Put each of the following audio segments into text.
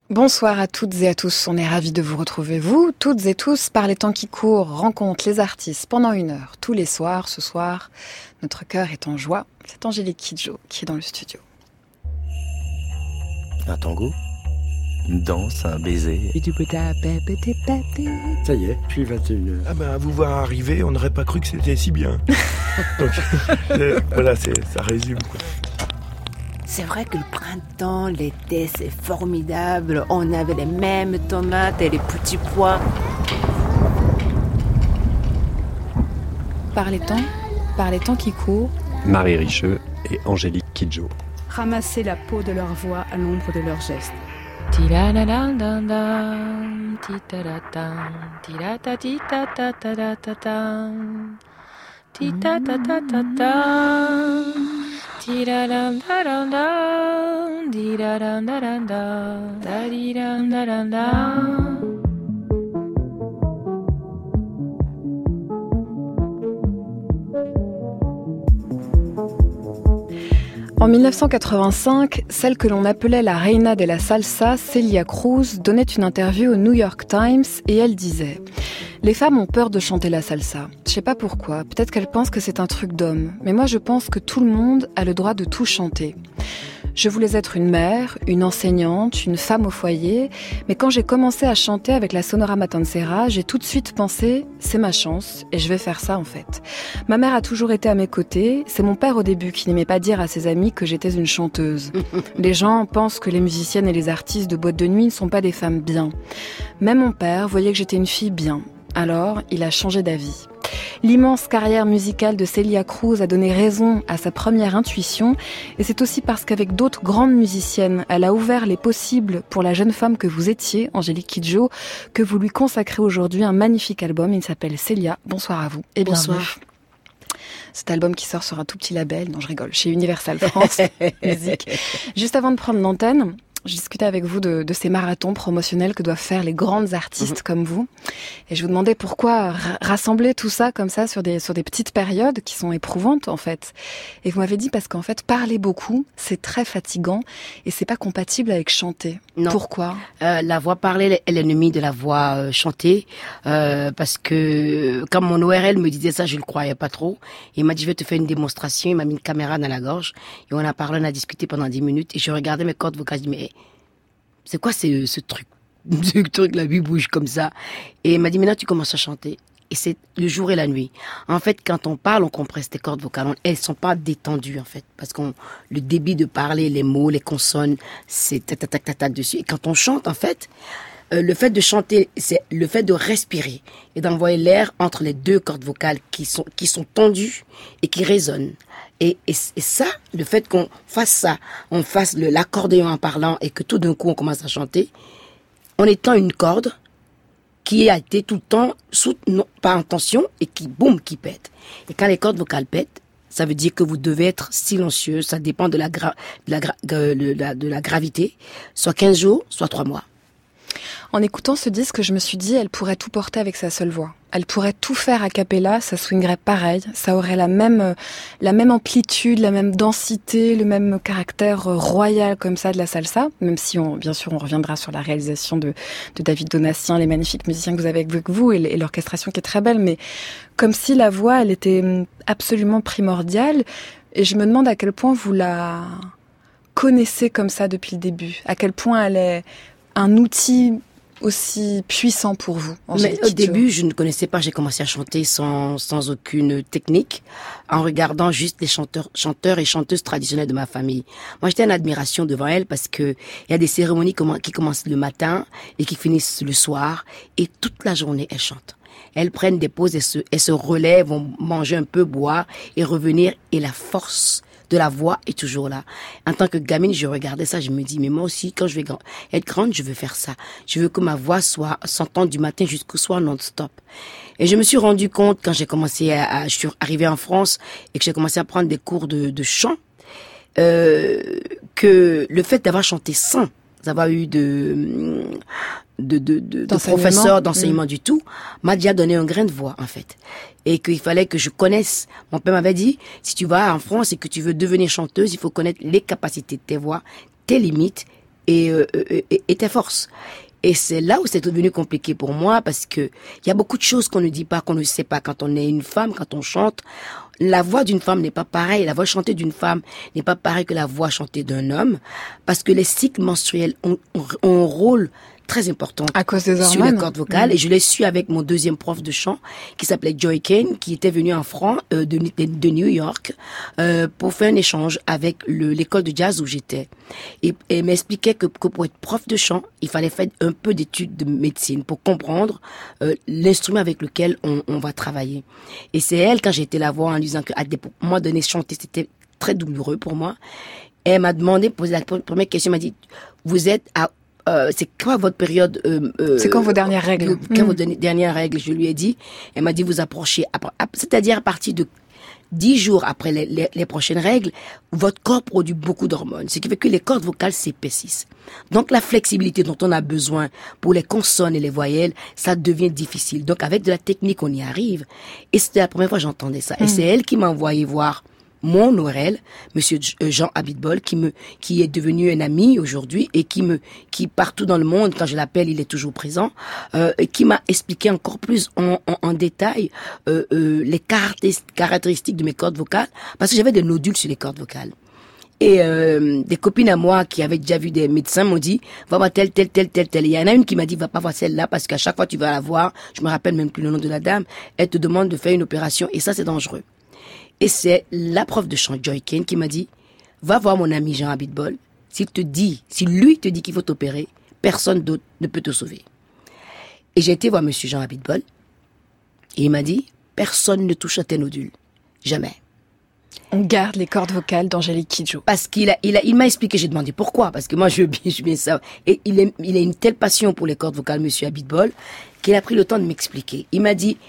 Bonsoir à toutes et à tous, on est ravis de vous retrouver, vous, toutes et tous, par les temps qui courent, rencontre les artistes pendant 1 heure, tous les soirs. Ce soir, notre cœur est en joie, c'est Angélique Kidjo qui est dans le studio. Un tango, une danse, un baiser. Ça y est, puis 21h. Ah ben, à vous voir arriver, on n'aurait pas cru que c'était si bien. Donc, voilà, ça résume, quoi. C'est vrai que le printemps, l'été, c'est formidable. On avait les mêmes tomates et les petits pois. Par les temps qui courent, Marie Richeux et Angélique Kidjo. Ramasser la peau de leur voix à l'ombre de leurs gestes. En 1985, celle que l'on appelait la reina de la salsa, Celia Cruz, donnait une interview au New York Times et elle disait « Les femmes ont peur de chanter la salsa. Je sais pas pourquoi, peut-être qu'elles pensent que c'est un truc d'homme, mais moi je pense que tout le monde a le droit de tout chanter. Je voulais être une mère, une enseignante, une femme au foyer, mais quand j'ai commencé à chanter avec la Sonora Matancera, j'ai tout de suite pensé « c'est ma chance et je vais faire ça en fait ». Ma mère a toujours été à mes côtés, c'est mon père au début qui n'aimait pas dire à ses amis que j'étais une chanteuse. Les gens pensent que les musiciennes et les artistes de boîte de nuit ne sont pas des femmes bien. Même mon père voyait que j'étais une fille bien. Alors, il a changé d'avis. L'immense carrière musicale de Celia Cruz a donné raison à sa première intuition et c'est aussi parce qu'avec d'autres grandes musiciennes, elle a ouvert les possibles pour la jeune femme que vous étiez, Angélique Kidjo, que vous lui consacrez aujourd'hui un magnifique album. Il s'appelle Celia. Bonsoir à vous et bienvenue. Bonsoir. Cet album qui sort sur un tout petit label, non je rigole, chez Universal France Musique. Juste avant de prendre l'antenne, je discutais avec vous de ces marathons promotionnels que doivent faire les grandes artistes comme vous. Et je vous demandais pourquoi rassembler tout ça comme ça sur des petites périodes qui sont éprouvantes en fait. Et vous m'avez dit parce qu'en fait, parler beaucoup, c'est très fatigant et c'est pas compatible avec chanter. Non. Pourquoi ? La voix parlée est l'ennemi de la voix chantée. Parce que quand mon ORL me disait ça, je le croyais pas trop. Il m'a dit, je vais te faire une démonstration. Il m'a mis une caméra dans la gorge. Et on a parlé, on a discuté pendant 10 minutes. Et je regardais mes cordes vocales. Je dis, mais c'est quoi ce truc? Ce truc, la vie bouge comme ça. Et il m'a dit, maintenant tu commences à chanter. Et c'est le jour et la nuit. En fait, quand on parle, on compresse tes cordes vocales. Elles sont pas détendues, en fait. Parce que le débit de parler, les mots, les consonnes, c'est ta dessus. Et quand on chante, en fait, le fait de chanter, c'est le fait de respirer et d'envoyer l'air entre les deux cordes vocales qui sont tendues et qui résonnent. Et ça, le fait qu'on fasse ça, on fasse l'accordéon en parlant et que tout d'un coup on commence à chanter, en étant une corde qui a été tout le temps pas en tension et qui pète. Et quand les cordes vocales pètent, ça veut dire que vous devez être silencieux. Ça dépend de la gravité, soit 15 jours, soit 3 mois. En écoutant ce disque, je me suis dit, elle pourrait tout porter avec sa seule voix. Elle pourrait tout faire a cappella, ça swingerait pareil, ça aurait la même amplitude, la même densité, le même caractère royal comme ça de la salsa, même si bien sûr on reviendra sur la réalisation de David Donatien, les magnifiques musiciens que vous avez avec vous et l'orchestration qui est très belle, mais comme si la voix, elle était absolument primordiale. Et je me demande à quel point vous la connaissez comme ça depuis le début, à quel point elle est un outil aussi puissant pour vous. Mais au début, je ne connaissais pas. J'ai commencé à chanter sans aucune technique, en regardant juste les chanteurs et chanteuses traditionnelles de ma famille. Moi, j'étais en admiration devant elles parce que il y a des cérémonies qui commencent le matin et qui finissent le soir, et toute la journée elles chantent. Elles prennent des pauses et se relèvent, vont manger un peu, boire et revenir, et la force de la voix est toujours là. En tant que gamine, je regardais ça, je me dis, mais moi aussi, quand je vais être grande, je veux faire ça. Je veux que ma voix s'entende du matin jusqu'au soir non-stop. Et je me suis rendu compte, quand j'ai commencé je suis arrivée en France et que j'ai commencé à prendre des cours de chant, que le fait d'avoir chanté sans avoir eu de professeur d'enseignement du tout, m'a déjà donné un grain de voix, en fait. Et qu'il fallait que je connaisse. Mon père m'avait dit, si tu vas en France et que tu veux devenir chanteuse, il faut connaître les capacités de tes voix, tes limites et tes forces. Et c'est là où c'est devenu compliqué pour moi parce que il y a beaucoup de choses qu'on ne dit pas, qu'on ne sait pas quand on est une femme, quand on chante. La voix d'une femme n'est pas pareille, la voix chantée d'une femme n'est pas pareille que la voix chantée d'un homme parce que les cycles menstruels ont un rôle très important à cause des hormones. Sur les cordes vocales. Et je l'ai su avec mon deuxième prof de chant qui s'appelait Joy Kane, qui était venu en France de New York pour faire un échange avec l'école de jazz où j'étais. Et m'expliquait que pour être prof de chant, il fallait faire un peu d'études de médecine pour comprendre l'instrument avec lequel on va travailler. Et c'est elle, quand j'ai été la voir en disant qu'à des moments donnés, chanter, c'était très douloureux pour moi. Et elle m'a demandé, posé la première question, elle m'a dit, vous êtes à c'est quoi votre période c'est quand vos dernières règles? Quand vos dernières règles, je lui ai dit. Elle m'a dit, vous approchez, c'est-à-dire à partir de 10 jours après les prochaines règles, votre corps produit beaucoup d'hormones, ce qui fait que les cordes vocales s'épaississent. Donc la flexibilité dont on a besoin pour les consonnes et les voyelles, ça devient difficile. Donc avec de la technique, on y arrive. Et c'était la première fois que j'entendais ça. Et c'est elle qui m'a envoyé voir mon ORL, monsieur Jean Abitbol, qui est devenu un ami aujourd'hui et qui partout dans le monde, quand je l'appelle, il est toujours présent, et qui m'a expliqué encore plus en détail les caractéristiques de mes cordes vocales, parce que j'avais des nodules sur les cordes vocales. Et des copines à moi qui avaient déjà vu des médecins m'ont dit, va voir telle. Il y en a une qui m'a dit, va pas voir celle-là, parce qu'à chaque fois tu vas la voir, je me rappelle même plus le nom de la dame, elle te demande de faire une opération, et ça c'est dangereux. Et c'est la prof de chant, Joy Kane, qui m'a dit, va voir mon ami Jean Abitbol. Si lui te dit qu'il faut t'opérer, personne d'autre ne peut te sauver. Et j'ai été voir monsieur Jean Abitbol. Et il m'a dit, personne ne touche à tes nodules. Jamais. On garde les cordes vocales d'Angélique Kidjo. Parce qu'il m'a expliqué, j'ai demandé pourquoi. Parce que moi, je veux bien ça. Et il a une telle passion pour les cordes vocales, monsieur Abitbol, qu'il a pris le temps de m'expliquer. Il m'a dit,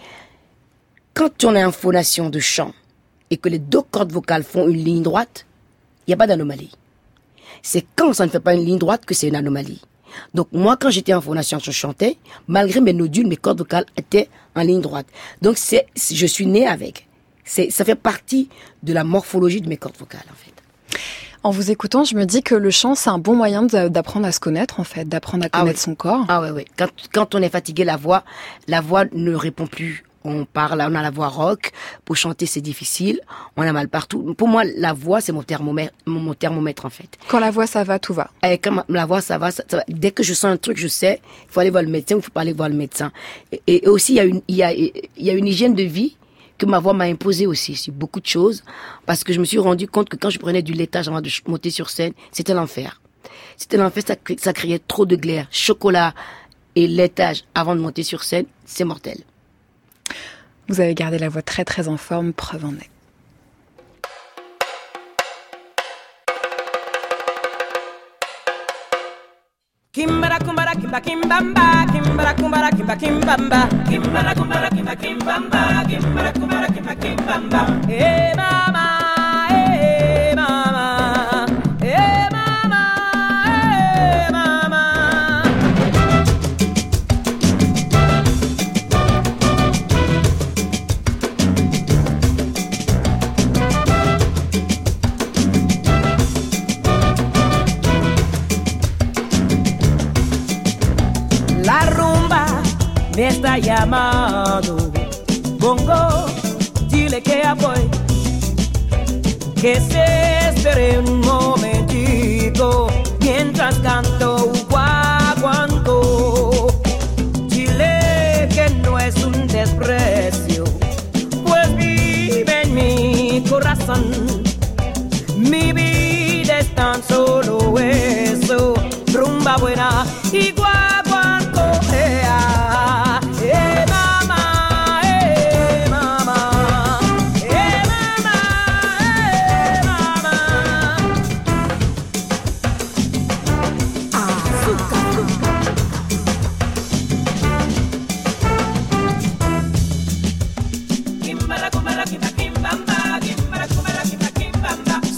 quand on est en phonation de chant, et que les deux cordes vocales font une ligne droite, il n'y a pas d'anomalie. C'est quand ça ne fait pas une ligne droite que c'est une anomalie. Donc moi, quand j'étais en phonation, je chantais, malgré mes nodules, mes cordes vocales étaient en ligne droite. Donc je suis née avec. Ça fait partie de la morphologie de mes cordes vocales, en fait. En vous écoutant, je me dis que le chant, c'est un bon moyen d'apprendre à se connaître, en fait, d'apprendre à connaître son corps. Ah ouais. Quand on est fatigué, la voix ne répond plus. On a la voix rock. Pour chanter, c'est difficile. On a mal partout. Pour moi, la voix, c'est mon thermomètre, en fait. Quand la voix, ça va, tout va. Et quand la voix, ça va. Dès que je sens un truc, je sais, il faut aller voir le médecin ou il faut pas aller voir le médecin. Et aussi, il y a une hygiène de vie que ma voix m'a imposée aussi sur beaucoup de choses. Parce que je me suis rendu compte que quand je prenais du laitage avant de monter sur scène, c'était l'enfer. Ça créait trop de glaire. Chocolat et laitage avant de monter sur scène, c'est mortel. Vous avez gardé la voix très très en forme, preuve en est. Kimbara kumbara kimba kimbamba kimbara kumbara kimba kimbamba kimbara kumbara kimba kimbamba kimbara kumbara kimba kimbamba mama mama mama mama. La rumba me está llamando, bongo, dile que voy, que se espere un momentito, mientras canto guaguanco. Dile que no es un desprecio, pues vive en mi corazón, mi vida es tan solo eso, rumba buena y guaguanco.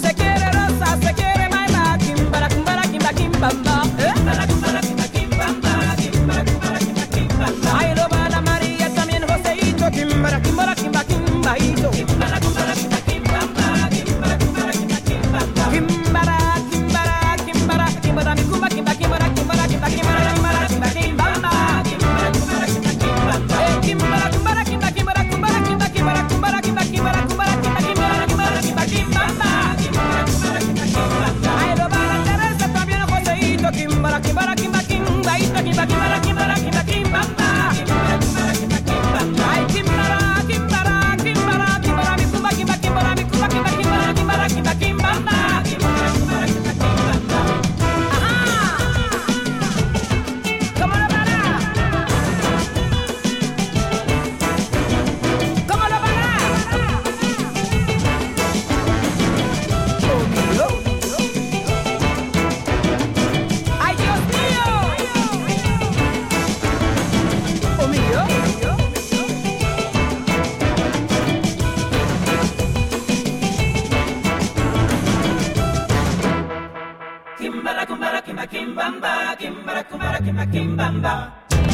Bamba, kimbamba.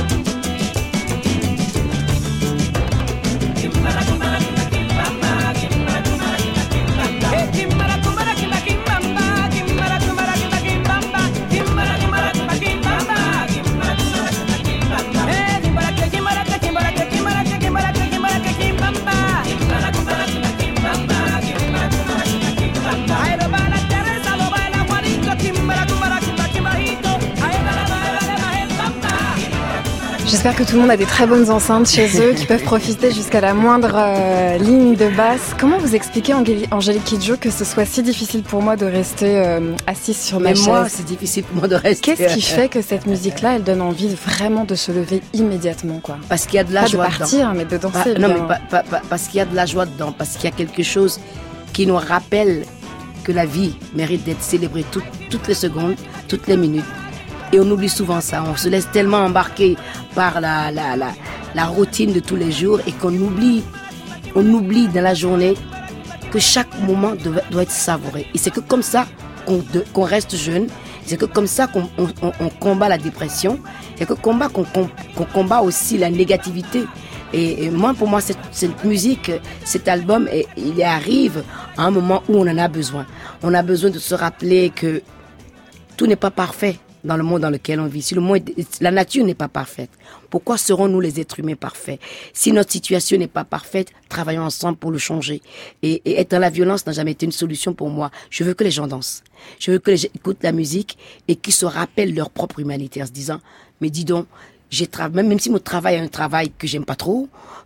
J'espère que tout le monde a des très bonnes enceintes chez eux qui peuvent profiter jusqu'à la moindre ligne de basse. Comment vous expliquez, Angélique Kidjo, que ce soit si difficile pour moi de rester assise sur ma chaise? Moi, c'est difficile pour moi de rester. Qu'est-ce qui fait que cette musique-là, elle donne envie vraiment de se lever immédiatement, quoi? Parce qu'il y a de la joie dedans. Pas de partir, mais de danser. Non, mais parce qu'il y a de la joie dedans, parce qu'il y a quelque chose qui nous rappelle que la vie mérite d'être célébrée toutes les secondes, toutes les minutes. Et on oublie souvent ça. On se laisse tellement embarquer par la routine de tous les jours et qu'on oublie dans la journée que chaque moment doit être savouré. Et c'est que comme ça qu'on reste jeune. C'est que comme ça qu'on combat la dépression. C'est que qu'on combat aussi la négativité. Et moi, pour moi, cette musique, cet album, il arrive à un moment où on en a besoin. On a besoin de se rappeler que tout n'est pas parfait dans le monde dans lequel on vit. Si la nature n'est pas parfaite, pourquoi serons-nous les êtres humains parfaits? Si notre situation n'est pas parfaite, travaillons ensemble pour le changer. Et être dans la violence n'a jamais été une solution pour moi. Je veux que les gens dansent. Je veux que les gens écoutent la musique et qu'ils se rappellent leur propre humanité en se disant, mais dis donc, même si mon travail est un travail que j'aime pas trop,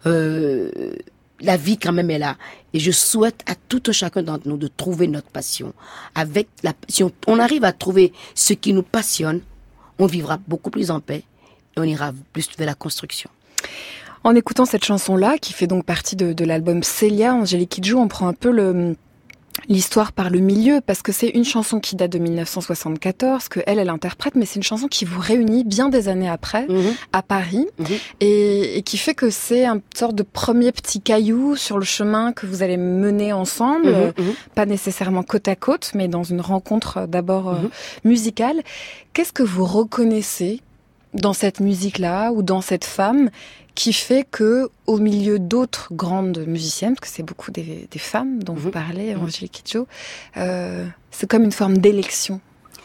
la vie quand même est là. Et je souhaite à tout un chacun d'entre nous de trouver notre passion. Si on arrive à trouver ce qui nous passionne, on vivra beaucoup plus en paix et on ira plus vers la construction. En écoutant cette chanson-là, qui fait donc partie de l'album Célia, Angélique Kidjo, on prend un peu l'histoire par le milieu, parce que c'est une chanson qui date de 1974, que elle interprète, mais c'est une chanson qui vous réunit bien des années après, à Paris, et qui fait que c'est une sorte de premier petit caillou sur le chemin que vous allez mener ensemble, pas nécessairement côte à côte, mais dans une rencontre d'abord musicale. Qu'est-ce que vous reconnaissez dans cette musique-là, ou dans cette femme, qui fait que, au milieu d'autres grandes musiciennes, parce que c'est beaucoup des femmes dont vous parlez, Angélique Kidjo, c'est comme une forme d'élection?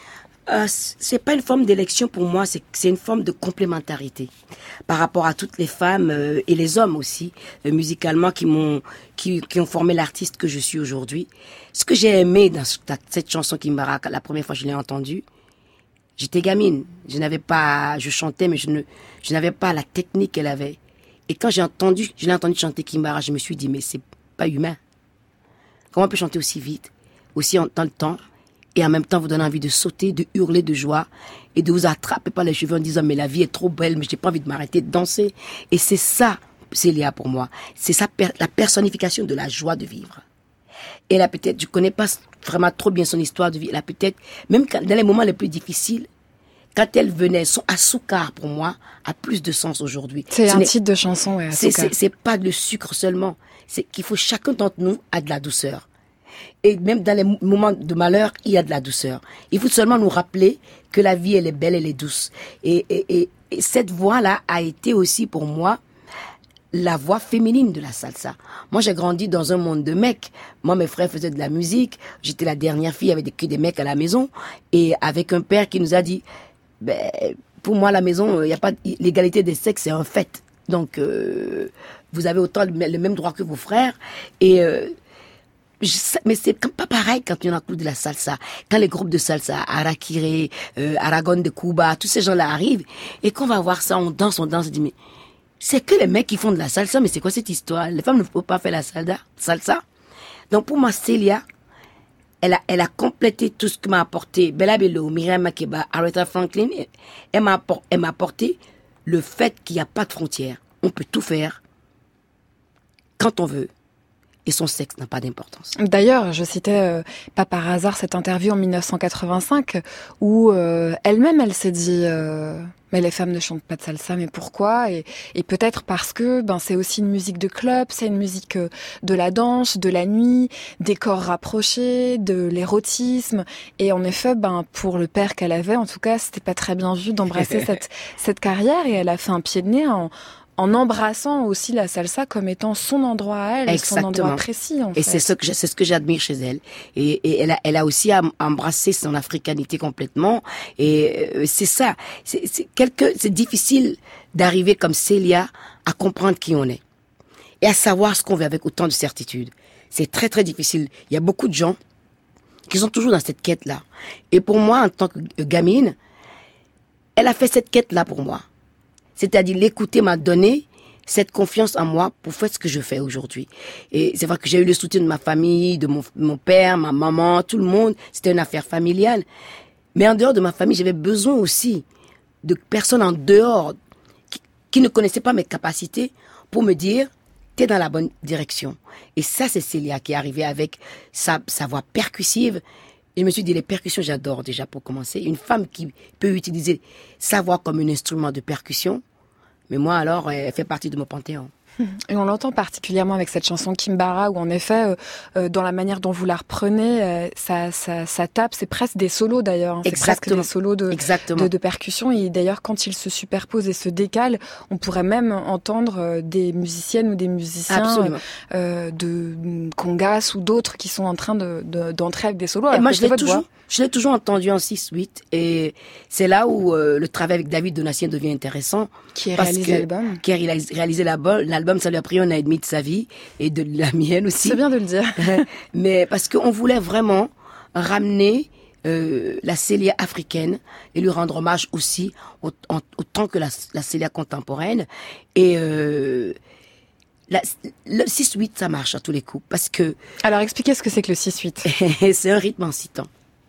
C'est pas une forme d'élection pour moi, c'est une forme de complémentarité par rapport à toutes les femmes et les hommes aussi, musicalement, qui ont formé l'artiste que je suis aujourd'hui. Ce que j'ai aimé dans cette chanson Kimbara, la première fois que je l'ai entendue, j'étais gamine, je chantais, mais je n'avais pas la technique qu'elle avait. Et quand je l'ai entendu chanter Kimbara, je me suis dit, mais c'est pas humain. Comment on peut chanter aussi vite, aussi dans le temps, et en même temps vous donner envie de sauter, de hurler de joie, et de vous attraper par les cheveux en disant, mais la vie est trop belle, mais j'ai pas envie de m'arrêter de danser. Et c'est ça, Célia, pour moi. C'est ça, la personnification de la joie de vivre. Et elle a peut-être, je connais pas vraiment trop bien son histoire de vie, elle a peut-être, même dans les moments les plus difficiles, quand elle venait, son Asucar, pour moi, a plus de sens aujourd'hui. C'est un titre de chanson, ouais, Asucar. C'est pas le sucre seulement. C'est qu'il faut chacun d'entre nous a de la douceur. Et même dans les moments de malheur, il y a de la douceur. Il faut seulement nous rappeler que la vie, elle est belle, elle est douce. Et cette voix-là a été aussi pour moi la voix féminine de la salsa. Moi, j'ai grandi dans un monde de mecs. Moi, mes frères faisaient de la musique. J'étais la dernière fille avec que des mecs à la maison. Et avec un père qui nous a dit, pour moi, à la maison, il n'y a pas l'égalité des sexes, c'est un fait. Donc, vous avez autant le même droit que vos frères. Et mais c'est pas pareil quand on écoute de la salsa. Quand les groupes de salsa, Arakire, Aragon de Cuba, tous ces gens-là arrivent, et qu'on va voir ça, on danse, on dit, mais c'est que les mecs qui font de la salsa, mais c'est quoi cette histoire? Les femmes ne peuvent pas faire la salsa. Donc pour moi, Célia, elle a complété tout ce que m'a apporté Bella Bello, Myriam Makeba, Aretha Franklin. Elle m'a apporté le fait qu'il n'y a pas de frontières. On peut tout faire quand on veut. Et son sexe n'a pas d'importance. D'ailleurs, je citais pas par hasard cette interview en 1985 où elle-même, elle s'est dit Mais les femmes ne chantent pas de salsa, mais pourquoi? Et peut-être parce que c'est aussi une musique de club, c'est une musique de la danse, de la nuit, des corps rapprochés, de l'érotisme. Et en effet, pour le père qu'elle avait, en tout cas, c'était pas très bien vu d'embrasser cette carrière. Et elle a fait un pied de nez en embrassant aussi la salsa comme étant son endroit à elle, son endroit précis, en fait. Et c'est ce que j'admire chez elle. Et elle a aussi embrassé son africanité complètement. Et c'est ça. C'est difficile d'arriver comme Célia à comprendre qui on est. Et à savoir ce qu'on veut avec autant de certitude. C'est très, très difficile. Il y a beaucoup de gens qui sont toujours dans cette quête-là. Et pour moi, en tant que gamine, elle a fait cette quête-là pour moi. C'est-à-dire, l'écouter m'a donné cette confiance en moi pour faire ce que je fais aujourd'hui. Et c'est vrai que j'ai eu le soutien de ma famille, de mon père, ma maman, tout le monde. C'était une affaire familiale. Mais en dehors de ma famille, j'avais besoin aussi de personnes en dehors qui ne connaissaient pas mes capacités pour me dire, t'es dans la bonne direction. Et ça, c'est Célia qui est arrivée avec sa voix percussive. Et je me suis dit, les percussions, j'adore déjà pour commencer. Une femme qui peut utiliser sa voix comme un instrument de percussion. Mais moi, alors, elle fait partie de mon panthéon. Et on l'entend particulièrement avec cette chanson Kimbara, où en effet, dans la manière dont vous la reprenez, ça tape, c'est presque des solos d'ailleurs. Hein, c'est presque des solos de percussion. Et d'ailleurs, quand ils se superposent et se décalent, on pourrait même entendre des musiciennes ou des musiciens de congas ou d'autres qui sont en train d'entrer avec des solos. Et moi, je l'ai toujours entendu en 6-8. Et c'est là où le travail avec David Donatien devient intéressant. Qui a réalisé l'album. Qui a réalisé l'album. Ça lui a pris 1 an et demi de sa vie et de la mienne aussi. C'est bien de le dire. Mais parce qu'on voulait vraiment ramener la Célia africaine et lui rendre hommage aussi autant que la Célia contemporaine. Et le 6-8, ça marche à tous les coups. Parce que... Alors, expliquez ce que c'est que le 6-8. C'est un rythme en 6 temps.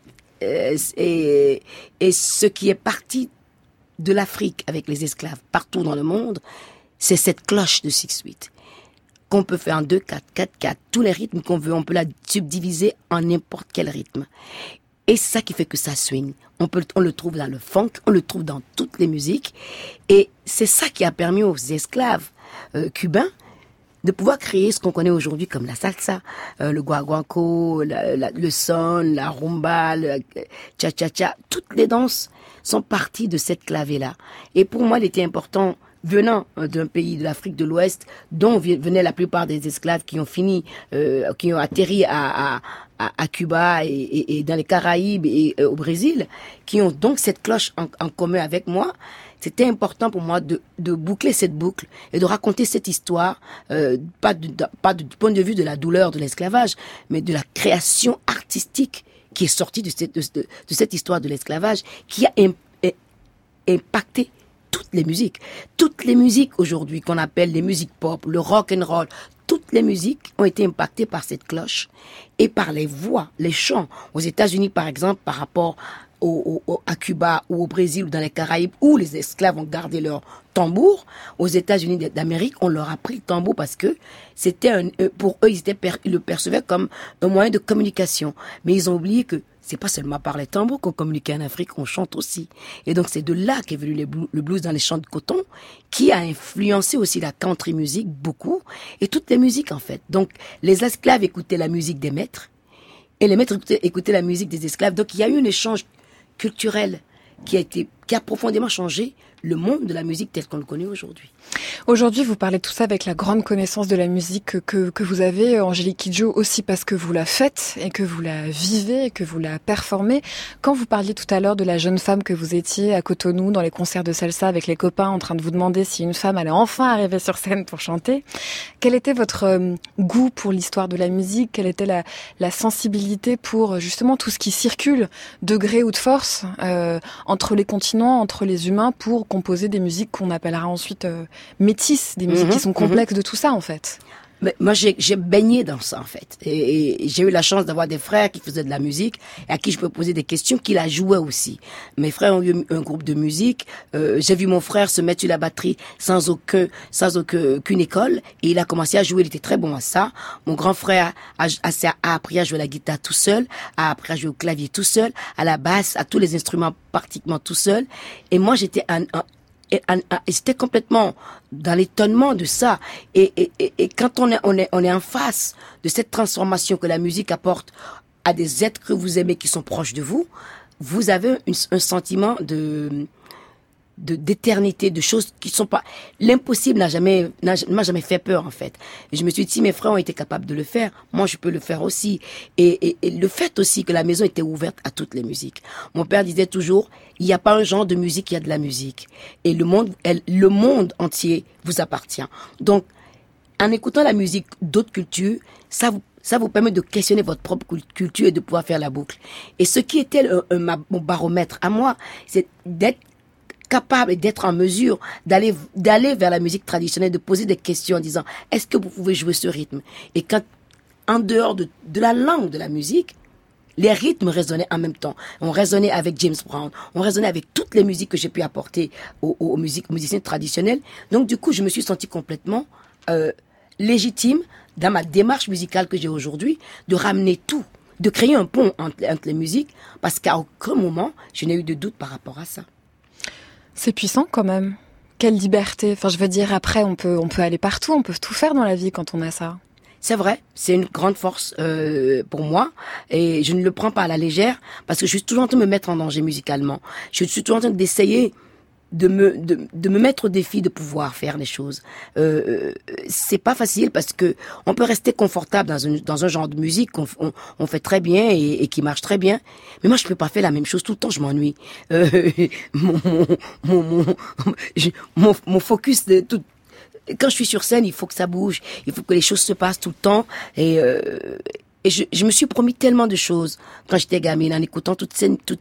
Et ce qui est parti de l'Afrique avec les esclaves partout dans le monde, c'est cette cloche de 6-8 qu'on peut faire en 2-4, 4-4, tous les rythmes qu'on veut, on peut la subdiviser en n'importe quel rythme. Et c'est ça qui fait que ça swing. On le trouve dans le funk, on le trouve dans toutes les musiques. Et c'est ça qui a permis aux esclaves cubains de pouvoir créer ce qu'on connaît aujourd'hui comme la salsa, le guaguancó, le son, la rumba, le cha-cha-cha. Toutes les danses sont parties de cette clavée-là. Et pour moi, il était important, venant d'un pays de l'Afrique de l'Ouest, dont venaient la plupart des esclaves qui ont atterri à Cuba et dans les Caraïbes et au Brésil, qui ont donc cette cloche en commun avec moi. C'était important pour moi de boucler cette boucle et de raconter cette histoire, pas du point de vue de la douleur de l'esclavage, mais de la création artistique qui est sortie de cette histoire de l'esclavage, qui a impacté toutes les musiques. Toutes les musiques aujourd'hui qu'on appelle les musiques pop, le rock and roll, toutes les musiques ont été impactées par cette cloche et par les voix, les chants. Aux États-Unis, par exemple, par rapport à Cuba ou au Brésil ou dans les Caraïbes où les esclaves ont gardé leur tambour, aux États-Unis d'Amérique, on leur a pris le tambour parce que c'était pour eux, ils le percevaient comme un moyen de communication. Mais ils ont oublié que c'est pas seulement par les tambours qu'on communiquait en Afrique, on chante aussi. Et donc c'est de là qu'est venu le blues dans les champs de coton, qui a influencé aussi la country music beaucoup, et toutes les musiques en fait. Donc les esclaves écoutaient la musique des maîtres, et les maîtres écoutaient la musique des esclaves. Donc il y a eu un échange culturel qui a profondément changé le monde de la musique tel qu'on le connaît aujourd'hui. Aujourd'hui, vous parlez de tout ça avec la grande connaissance de la musique que vous avez, Angélique Kidjo, aussi parce que vous la faites et que vous la vivez et que vous la performez. Quand vous parliez tout à l'heure de la jeune femme que vous étiez à Cotonou, dans les concerts de salsa avec les copains, en train de vous demander si une femme allait enfin arriver sur scène pour chanter, quel était votre goût pour l'histoire de la musique? Quelle était la sensibilité pour justement tout ce qui circule de gré ou de force entre les continents, entre les humains, pour composer des musiques qu'on appellera ensuite métisses, des musiques qui sont complexes de tout ça en fait? Mais moi, j'ai baigné dans ça, en fait. Et j'ai eu la chance d'avoir des frères qui faisaient de la musique et à qui je peux poser des questions, qui la jouaient aussi. Mes frères ont eu un groupe de musique. J'ai vu mon frère se mettre sur la batterie sans aucune école. Et il a commencé à jouer. Il était très bon à ça. Mon grand frère a appris à jouer la guitare tout seul, a appris à jouer au clavier tout seul, à la basse, à tous les instruments pratiquement tout seul. Et moi, j'étais et c'était complètement dans l'étonnement de ça. Et quand on est en face de cette transformation que la musique apporte à des êtres que vous aimez qui sont proches de vous, vous avez un sentiment d'éternité, de choses qui sont pas... L'impossible m'a jamais fait peur, en fait. Et je me suis dit, si mes frères ont été capables de le faire, moi, je peux le faire aussi. Et le fait aussi que la maison était ouverte à toutes les musiques. Mon père disait toujours, il n'y a pas un genre de musique, il y a de la musique. Et le monde entier vous appartient. Donc, en écoutant la musique d'autres cultures, ça vous permet de questionner votre propre culture et de pouvoir faire la boucle. Et ce qui était mon baromètre à moi, c'est d'être capable et d'être en mesure d'aller vers la musique traditionnelle, de poser des questions en disant, est-ce que vous pouvez jouer ce rythme? Et quand, en dehors de la langue de la musique, les rythmes résonnaient en même temps. On résonnait avec James Brown, on résonnait avec toutes les musiques que j'ai pu apporter aux musiciens traditionnels. Donc du coup, je me suis sentie complètement légitime dans ma démarche musicale que j'ai aujourd'hui, de ramener tout, de créer un pont entre les musiques, parce qu'à aucun moment, je n'ai eu de doute par rapport à ça. C'est puissant quand même. Quelle liberté. Enfin, je veux dire, après, on peut aller partout, on peut tout faire dans la vie quand on a ça. C'est vrai, c'est une grande force pour moi et je ne le prends pas à la légère parce que je suis toujours en train de me mettre en danger musicalement. Je suis toujours en train d'essayer de me mettre au défi de pouvoir faire des choses. C'est pas facile parce que on peut rester confortable dans un genre de musique qu'on fait très bien et qui marche très bien. Mais moi, je peux pas faire la même chose tout le temps, je m'ennuie. Mon focus de tout. Quand je suis sur scène, il faut que ça bouge, il faut que les choses se passent tout le temps. Et je me suis promis tellement de choses quand j'étais gamine, en écoutant toute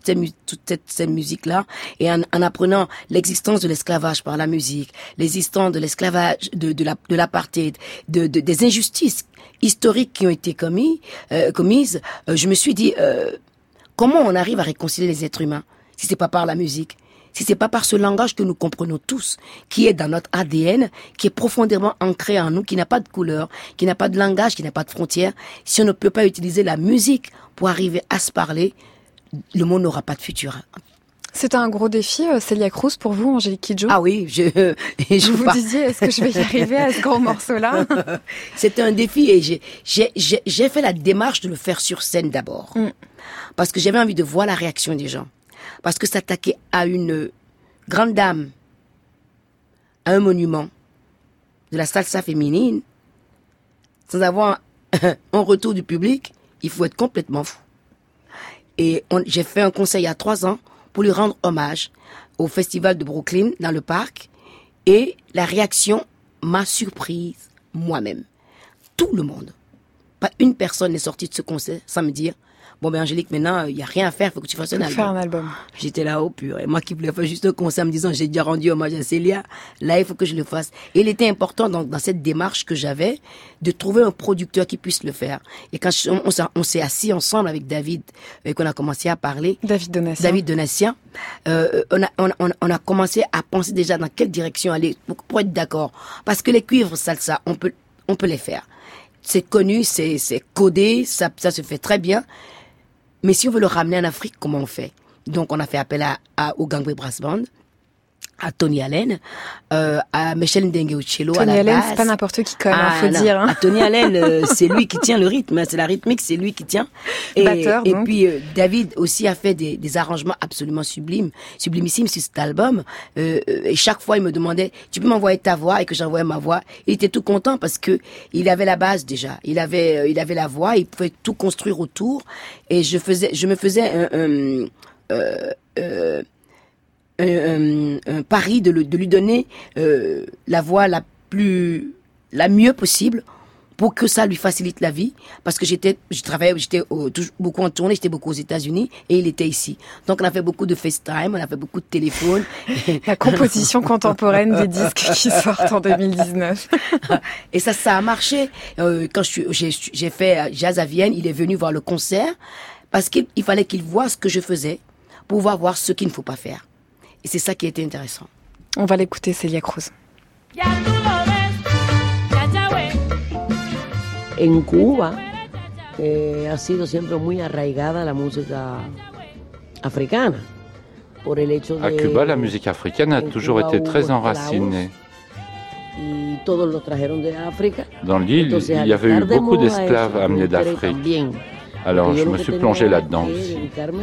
cette musique-là et en apprenant l'existence de l'esclavage par la musique, l'existence de l'esclavage, de l'apartheid, des injustices historiques qui ont été commises. Je me suis dit, comment on arrive à réconcilier les êtres humains si c'est pas par la musique? Si c'est pas par ce langage que nous comprenons tous, qui est dans notre ADN, qui est profondément ancré en nous, qui n'a pas de couleur, qui n'a pas de langage, qui n'a pas de frontières, si on ne peut pas utiliser la musique pour arriver à se parler, le monde n'aura pas de futur. C'était un gros défi, Celia Cruz, pour vous, Angélique Kidjo? Ah oui, vous vous disiez, est-ce que je vais y arriver à ce grand morceau-là? C'était un défi et j'ai fait la démarche de le faire sur scène d'abord. Parce que j'avais envie de voir la réaction des gens. Parce que s'attaquer à une grande dame, à un monument de la salsa féminine, sans avoir un retour du public, il faut être complètement fou. Et j'ai fait un concert il y a 3 ans pour lui rendre hommage au festival de Brooklyn, dans le parc. Et la réaction m'a surprise moi-même. Tout le monde. Pas une personne n'est sortie de ce concert sans me dire, bon, ben, Angélique, maintenant, il n'y a rien à faire, il faut que tu fasses un album. Faire un album. J'étais là, oh purée. Moi qui voulais faire juste un concert me disant, j'ai déjà rendu hommage à Célia. Là, il faut que je le fasse. Et il était important, dans cette démarche que j'avais, de trouver un producteur qui puisse le faire. Et quand on s'est assis ensemble avec David, et qu'on a commencé à parler. David Donatien. On a commencé à penser déjà dans quelle direction aller pour être d'accord. Parce que les cuivres salsa, on peut les faire. C'est connu, c'est codé, ça se fait très bien. Mais si on veut le ramener en Afrique, comment on fait? Donc, on a fait appel au Gangway Brass Band, à Tony Allen, à Michel Ndengue-Uchelo à la basse. Tony Allen, c'est pas n'importe qui quand même, faut dire. Hein. Tony Allen, c'est lui qui tient le rythme, c'est la rythmique, c'est lui qui tient. Batteur, et puis, David aussi a fait des arrangements absolument sublimissimes sur cet album. Et chaque fois, il me demandait, tu peux m'envoyer ta voix? Et que j'envoyais ma voix. Il était tout content parce que il avait la base déjà. Il avait la voix, il pouvait tout construire autour. Et je me faisais un pari de lui donner la voix la mieux possible pour que ça lui facilite la vie, parce que j'étais beaucoup en tournée, j'étais beaucoup aux États-Unis et il était ici. Donc on a fait beaucoup de FaceTime, on a fait beaucoup de téléphones. La composition contemporaine des disques qui sortent en 2019. Et ça a marché. Quand j'ai fait Jazz à Vienne, il est venu voir le concert parce qu'il fallait qu'il voie ce que je faisais pour pouvoir voir ce qu'il ne faut pas faire. Et c'est ça qui était intéressant. On va l'écouter, Celia Cruz. En Cuba ha sido siempre muy arraigada la música africana. À Cuba, la musique africaine a toujours été très enracinée. Dans l'île, il y avait eu beaucoup d'esclaves amenés d'Afrique. Alors je me suis plongé là-dedans aussi.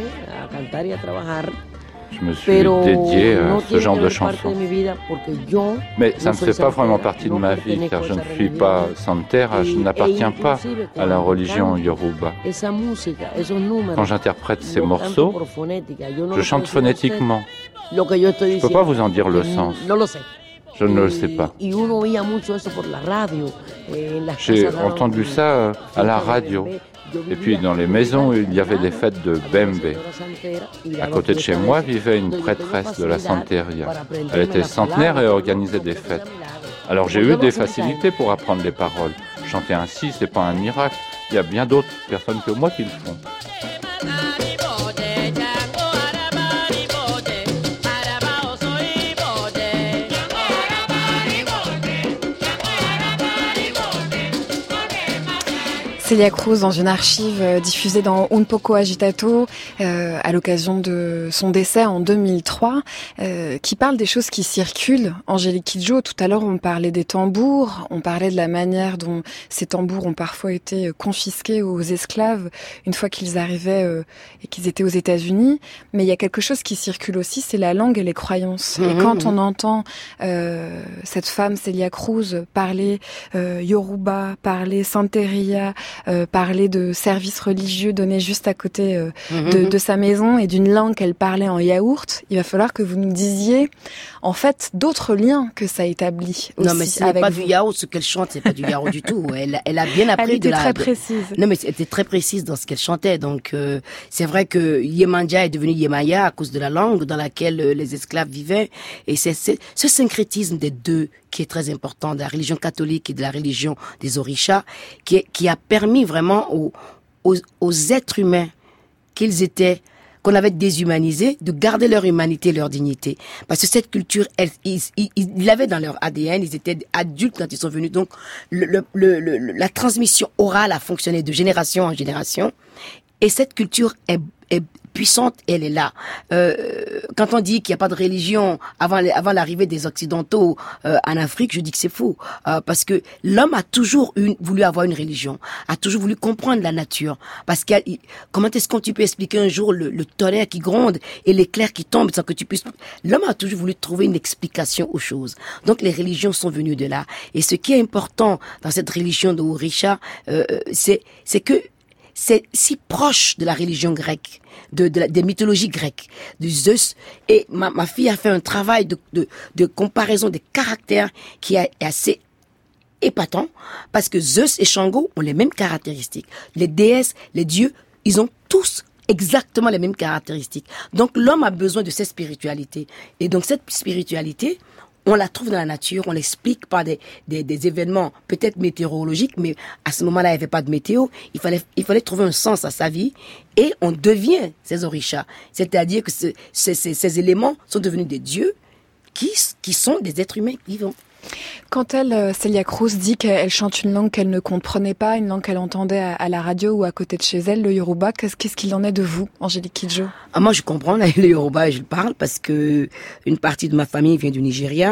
Je me suis dédié à ce genre de chansons. Mais ça ne fait pas vraiment partie de ma vie, car je ne suis pas santera, je n'appartiens pas à la religion yoruba. Quand j'interprète ces morceaux, je chante phonétiquement. Je ne peux pas vous en dire le sens. Je ne le sais pas. J'ai entendu ça à la radio. Et puis dans les maisons, il y avait des fêtes de Bembe. À côté de chez moi vivait une prêtresse de la Santeria. Elle était centenaire et organisait des fêtes. Alors j'ai eu des facilités pour apprendre les paroles. Chanter ainsi, c'est pas un miracle. Il y a bien d'autres personnes que moi qui le font. Celia Cruz dans une archive diffusée dans Un Poco Agitato à l'occasion de son décès en 2003 qui parle des choses qui circulent. Angélique Kidjo, tout à l'heure on parlait des tambours, on parlait de la manière dont ces tambours ont parfois été confisqués aux esclaves une fois qu'ils arrivaient et qu'ils étaient aux États-Unis, mais il y a quelque chose qui circule aussi, c'est la langue et les croyances. Et quand on entend cette femme Celia Cruz parler Yoruba, parler Santeria, parler de services religieux donnés juste à côté de sa maison et d'une langue qu'elle parlait en yaourt, il va falloir que vous nous disiez en fait d'autres liens que ça établit aussi. Non mais ce n'est pas du yaourt ce qu'elle chante, c'est pas du yaourt du tout. Elle a bien appris. Elle était très précise. Non mais elle était très précise dans ce qu'elle chantait. Donc c'est vrai que Yemanja est devenu Yemaya à cause de la langue dans laquelle les esclaves vivaient. Et c'est ce syncrétisme des deux qui est très important, de la religion catholique et de la religion des orishas, qui a permis vraiment aux êtres humains qu'ils étaient, qu'on avait déshumanisés, de garder leur humanité, leur dignité. Parce que cette culture, ils l'avaient dans leur ADN, ils étaient adultes quand ils sont venus. Donc, la transmission orale a fonctionné de génération en génération. Et cette culture est puissante, elle est là. Quand on dit qu'il n'y a pas de religion avant l'arrivée des Occidentaux en Afrique, je dis que c'est faux. Parce que l'homme a toujours voulu avoir une religion, a toujours voulu comprendre la nature. Parce que comment est-ce que tu peux expliquer un jour le tonnerre qui gronde et l'éclair qui tombe sans que tu puisses... L'homme a toujours voulu trouver une explication aux choses. Donc les religions sont venues de là. Et ce qui est important dans cette religion de Orisha, c'est que c'est si proche de la religion grecque, des mythologies grecques, du Zeus. Et ma fille a fait un travail de comparaison des caractères qui est assez épatant, parce que Zeus et Shango ont les mêmes caractéristiques. Les déesses, les dieux, ils ont tous exactement les mêmes caractéristiques. Donc l'homme a besoin de cette spiritualité. Et donc cette spiritualité, on la trouve dans la nature, on l'explique par des événements peut-être météorologiques, mais à ce moment-là, il n'y avait pas de météo. Il fallait trouver un sens à sa vie et on devient ces orishas. C'est-à-dire que ces éléments sont devenus des dieux qui sont des êtres humains vivants. Quand Celia Cruz dit qu'elle chante une langue qu'elle ne comprenait pas, une langue qu'elle entendait à la radio ou à côté de chez elle, le Yoruba, qu'est-ce qu'il en est de vous, Angélique Kidjo? Moi, je comprends le Yoruba et je le parle parce que une partie de ma famille vient du Nigeria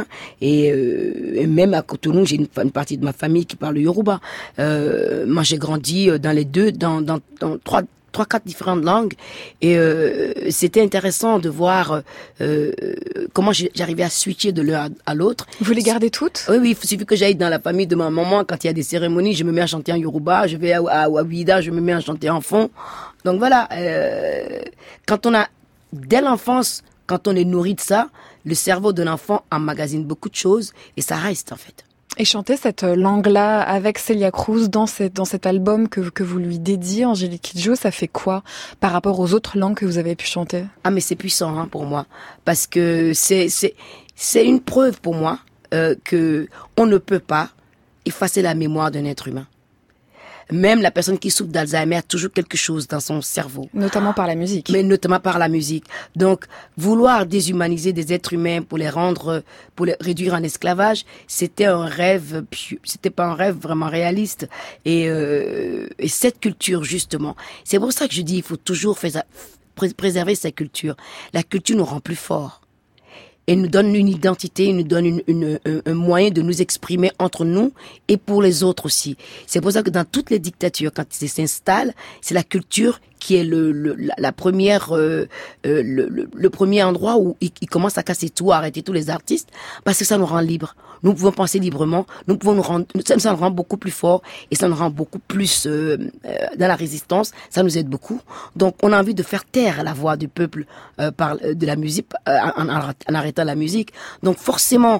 et même à Cotonou, j'ai une partie de ma famille qui parle le Yoruba. Moi, j'ai grandi dans les deux, dans 3-4 différentes langues et c'était intéressant de voir comment j'arrivais à switcher de l'un à l'autre. Vous les gardez toutes? Oui, il suffit que j'aille dans la famille de ma maman, quand il y a des cérémonies, je me mets à chanter en Yoruba, je vais à Wabida, je me mets à chanter en fond. Donc voilà, quand on a, dès l'enfance, quand on est nourri de ça, le cerveau de l'enfant emmagasine beaucoup de choses et ça reste en fait. Et chanter cette langue-là avec Celia Cruz dans cet album que vous lui dédiez, Angélique Kidjo, ça fait quoi par rapport aux autres langues que vous avez pu chanter? Ah mais c'est puissant pour moi, parce que c'est une preuve pour moi que on ne peut pas effacer la mémoire d'un être humain. Même la personne qui souffre d'Alzheimer a toujours quelque chose dans son cerveau. Notamment par la musique. Mais notamment par la musique. Donc, vouloir déshumaniser des êtres humains pour les réduire en esclavage, c'était un rêve, c'était pas un rêve vraiment réaliste. Et cette culture, justement, c'est pour ça que je dis, il faut toujours préserver sa culture. La culture nous rend plus forts. Et nous donne une identité, nous donne un moyen de nous exprimer entre nous et pour les autres aussi. C'est pour ça que dans toutes les dictatures, quand ils s'installent, c'est la culture qui est la première, le premier endroit où ils commencent à casser tout, à arrêter tous les artistes, parce que ça nous rend libres. Nous pouvons penser librement, nous pouvons ça nous rend beaucoup plus forts et ça nous rend beaucoup plus dans la résistance. Ça nous aide beaucoup. Donc, on a envie de faire taire la voix du peuple par de la musique, en arrêtant la musique. Donc, forcément,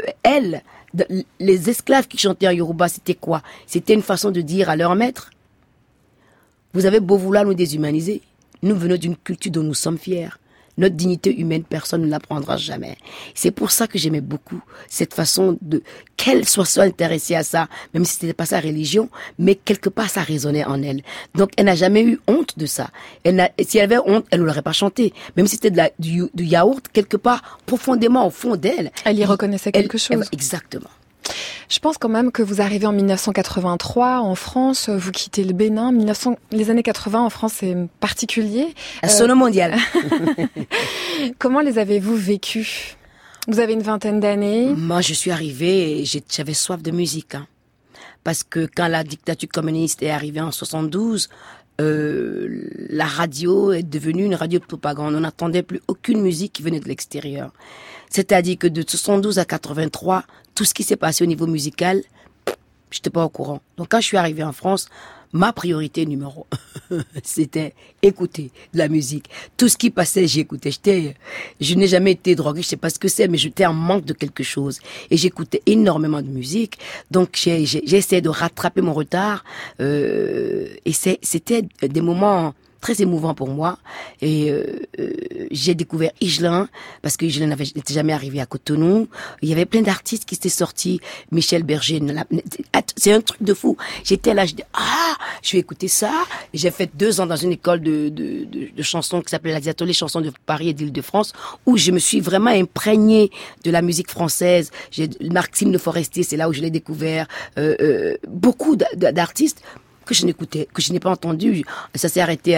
les esclaves qui chantaient en Yoruba, c'était quoi? C'était une façon de dire à leur maître: vous avez beau vouloir nous déshumaniser, nous venons d'une culture dont nous sommes fiers. Notre dignité humaine, personne ne la prendra jamais. C'est pour ça que j'aimais beaucoup cette façon qu'elle soit intéressée à ça, même si c'était pas sa religion, mais quelque part ça résonnait en elle. Donc elle n'a jamais eu honte de ça. Si elle avait honte, elle ne l'aurait pas chanté. Même si c'était du yaourt, quelque part, profondément au fond d'elle. Elle y reconnaissait quelque chose. Exactement. Je pense quand même que vous arrivez en 1983 en France, vous quittez le Bénin. Les années 80 en France, c'est particulier. Un sono mondial. Comment les avez-vous vécues? Vous avez une vingtaine d'années. Moi, je suis arrivée et j'avais soif de musique. Parce que quand la dictature communiste est arrivée en 72, la radio est devenue une radio de propagande. On n'entendait plus aucune musique qui venait de l'extérieur. C'est-à-dire que de 72 à 83, tout ce qui s'est passé au niveau musical, j'étais pas au courant. Donc quand je suis arrivée en France, ma priorité numéro 1, c'était écouter de la musique. Tout ce qui passait, j'écoutais. Je n'ai jamais été droguée, je sais pas ce que c'est, mais j'étais en manque de quelque chose. Et j'écoutais énormément de musique. Donc j'ai essayé de rattraper mon retard. Et c'était des moments très émouvant pour moi. Et j'ai découvert Higelin, parce que Higelin n'était jamais arrivé à Cotonou. Il y avait plein d'artistes qui s'étaient sortis. Michel Berger, c'est un truc de fou. J'étais là, je dis je vais écouter ça. J'ai fait 2 ans dans une école de chansons qui s'appelait les ateliers chansons de Paris et d'Île-de-France, où je me suis vraiment imprégnée de la musique française. Maxime Le Forestier, c'est là où je l'ai découvert. Beaucoup d'artistes que je n'ai pas entendu. Ça s'est arrêté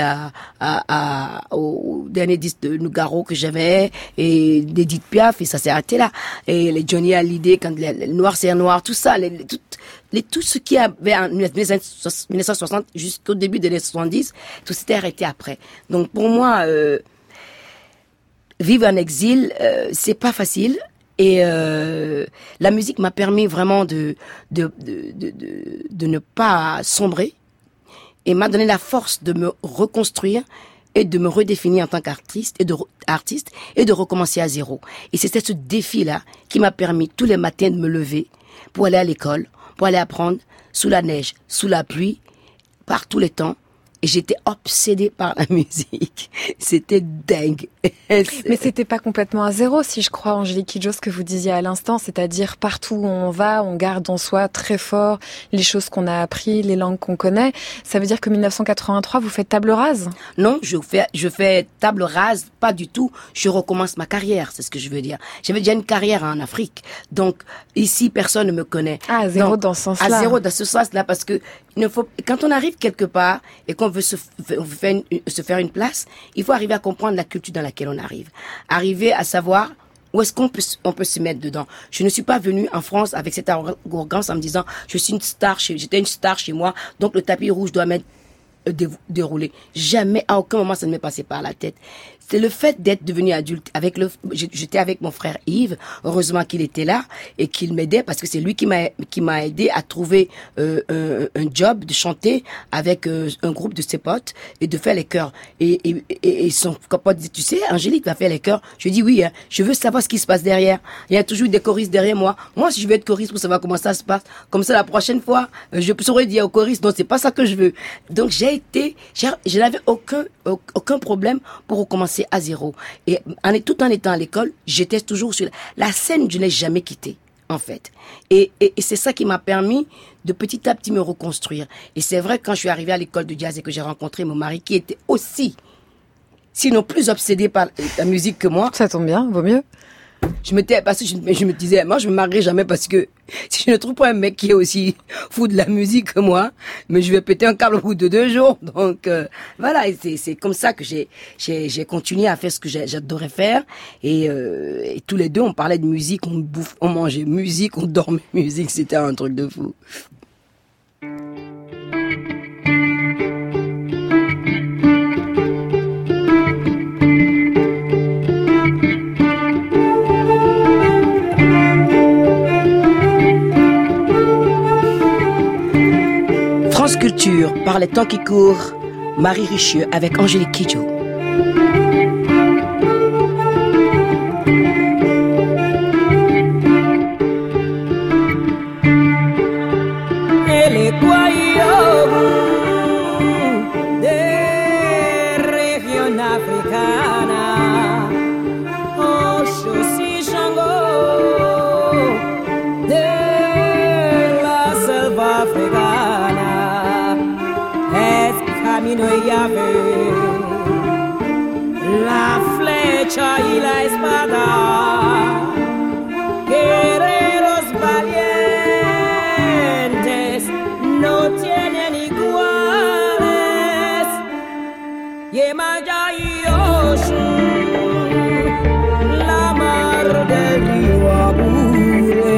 au dernier disque de Nougaro que j'avais, et d'Edith Piaf, et ça s'est arrêté là. Et les Johnny Hallyday, quand le Noir c'est Noir, tout ça, tout ce qui avait en 1960 jusqu'au début des années 70, tout s'était arrêté après. Donc pour moi, vivre en exil, c'est pas facile. Et la musique m'a permis vraiment de ne pas sombrer, et m'a donné la force de me reconstruire et de me redéfinir en tant qu'artiste et de recommencer à zéro. Et c'était ce défi-là qui m'a permis tous les matins de me lever pour aller à l'école, pour aller apprendre sous la neige, sous la pluie, par tous les temps. Et j'étais obsédée par la musique. C'était dingue. Mais c'était pas complètement à zéro, si je crois, Angélique Kidjo, ce que vous disiez à l'instant, c'est-à-dire partout où on va, on garde en soi très fort les choses qu'on a appris, les langues qu'on connaît. Ça veut dire que 1983, vous faites table rase? Non, je fais table rase, pas du tout. Je recommence ma carrière, c'est ce que je veux dire. J'avais déjà une carrière en Afrique. Donc, ici, personne ne me connaît. Ah, à zéro dans ce sens-là. À zéro dans ce sens-là, parce que quand on arrive quelque part et qu'on veut se faire une place, il faut arriver à comprendre la culture dans laquelle on arrive. Arriver à savoir où est-ce qu'on peut se mettre dedans. Je ne suis pas venue en France avec cette arrogance en me disant j'étais une star chez moi, donc le tapis rouge doit m'être déroulé. Jamais, à aucun moment ça ne m'est passé par la tête. C'est le fait d'être devenu adulte. J'étais avec mon frère Yves. Heureusement qu'il était là et qu'il m'aidait, parce que c'est lui qui m'a aidé à trouver un job de chanter avec un groupe de ses potes et de faire les chœurs. Et son copain dit, tu sais, Angélique va faire les chœurs. Je lui dis oui, je veux savoir ce qui se passe derrière. Il y a toujours des choristes derrière moi. Moi, si je veux être choriste pour savoir comment ça se passe, comme ça la prochaine fois, je saurais dire au choriste, non, c'est pas ça que je veux. Donc je n'avais aucun problème pour recommencer à zéro. Et tout en étant à l'école, j'étais toujours sur la scène, je l'ai jamais quittée, en fait. Et c'est ça qui m'a permis de petit à petit me reconstruire. Et c'est vrai, quand je suis arrivée à l'école de jazz et que j'ai rencontré mon mari, qui était aussi, sinon plus obsédé par la musique que moi. Ça tombe bien, vaut mieux. parce que je me disais, moi, je me marierai jamais parce que si je ne trouve pas un mec qui est aussi fou de la musique que moi, mais je vais péter un câble au bout de 2 jours. Donc, voilà, c'est comme ça que j'ai continué à faire ce que j'adorais faire. Et tous les deux, on parlait de musique, on mangeait musique, on dormait musique. C'était un truc de fou. France Culture, par les temps qui courent, Marie Richeux avec Angélique Kidjo. La flecha y la espada, guerreros valientes no tienen iguales. Yemaya y Oshun, la mar del río Apure.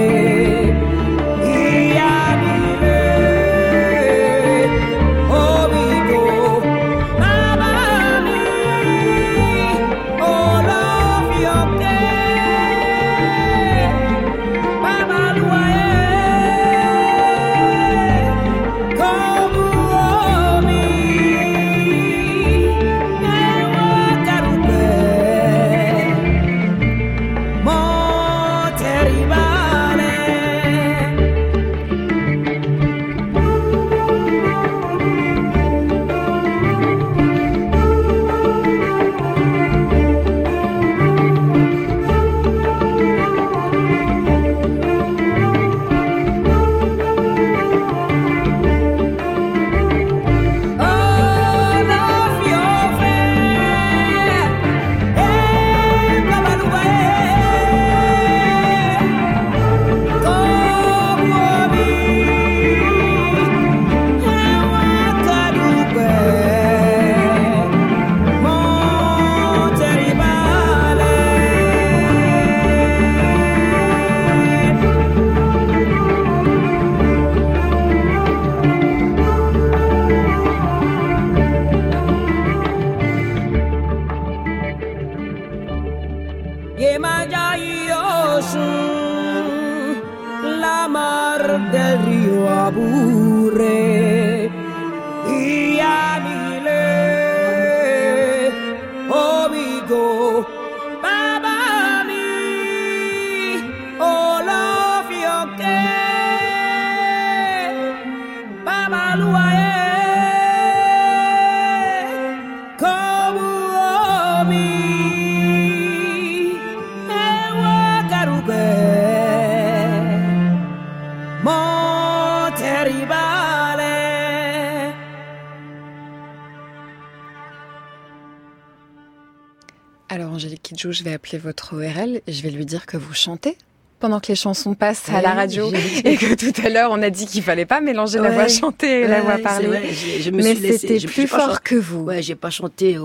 Alors Angélique Kidjo, je vais appeler votre ORL et je vais lui dire que vous chantez pendant que les chansons passent à la radio et que tout à l'heure on a dit qu'il fallait pas mélanger la voix chantée et la voix parlée. Vrai, mais c'était plus fort que vous. Ouais, j'ai pas chanté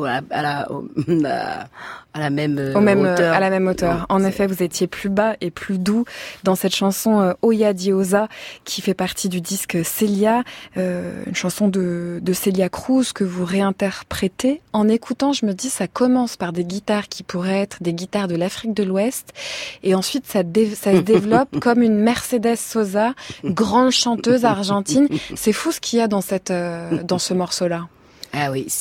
à la même hauteur. À la même hauteur. En effet, vous étiez plus bas et plus doux dans cette chanson Oya Diosa qui fait partie du disque Célia, une chanson de Celia Cruz que vous réinterprétez. En écoutant, je me dis ça commence par des guitares qui pourraient être des guitares de l'Afrique de l'Ouest et ensuite ça se développe comme une Mercedes Sosa, grande chanteuse argentine. C'est fou ce qu'il y a dans dans ce morceau-là. Ah oui,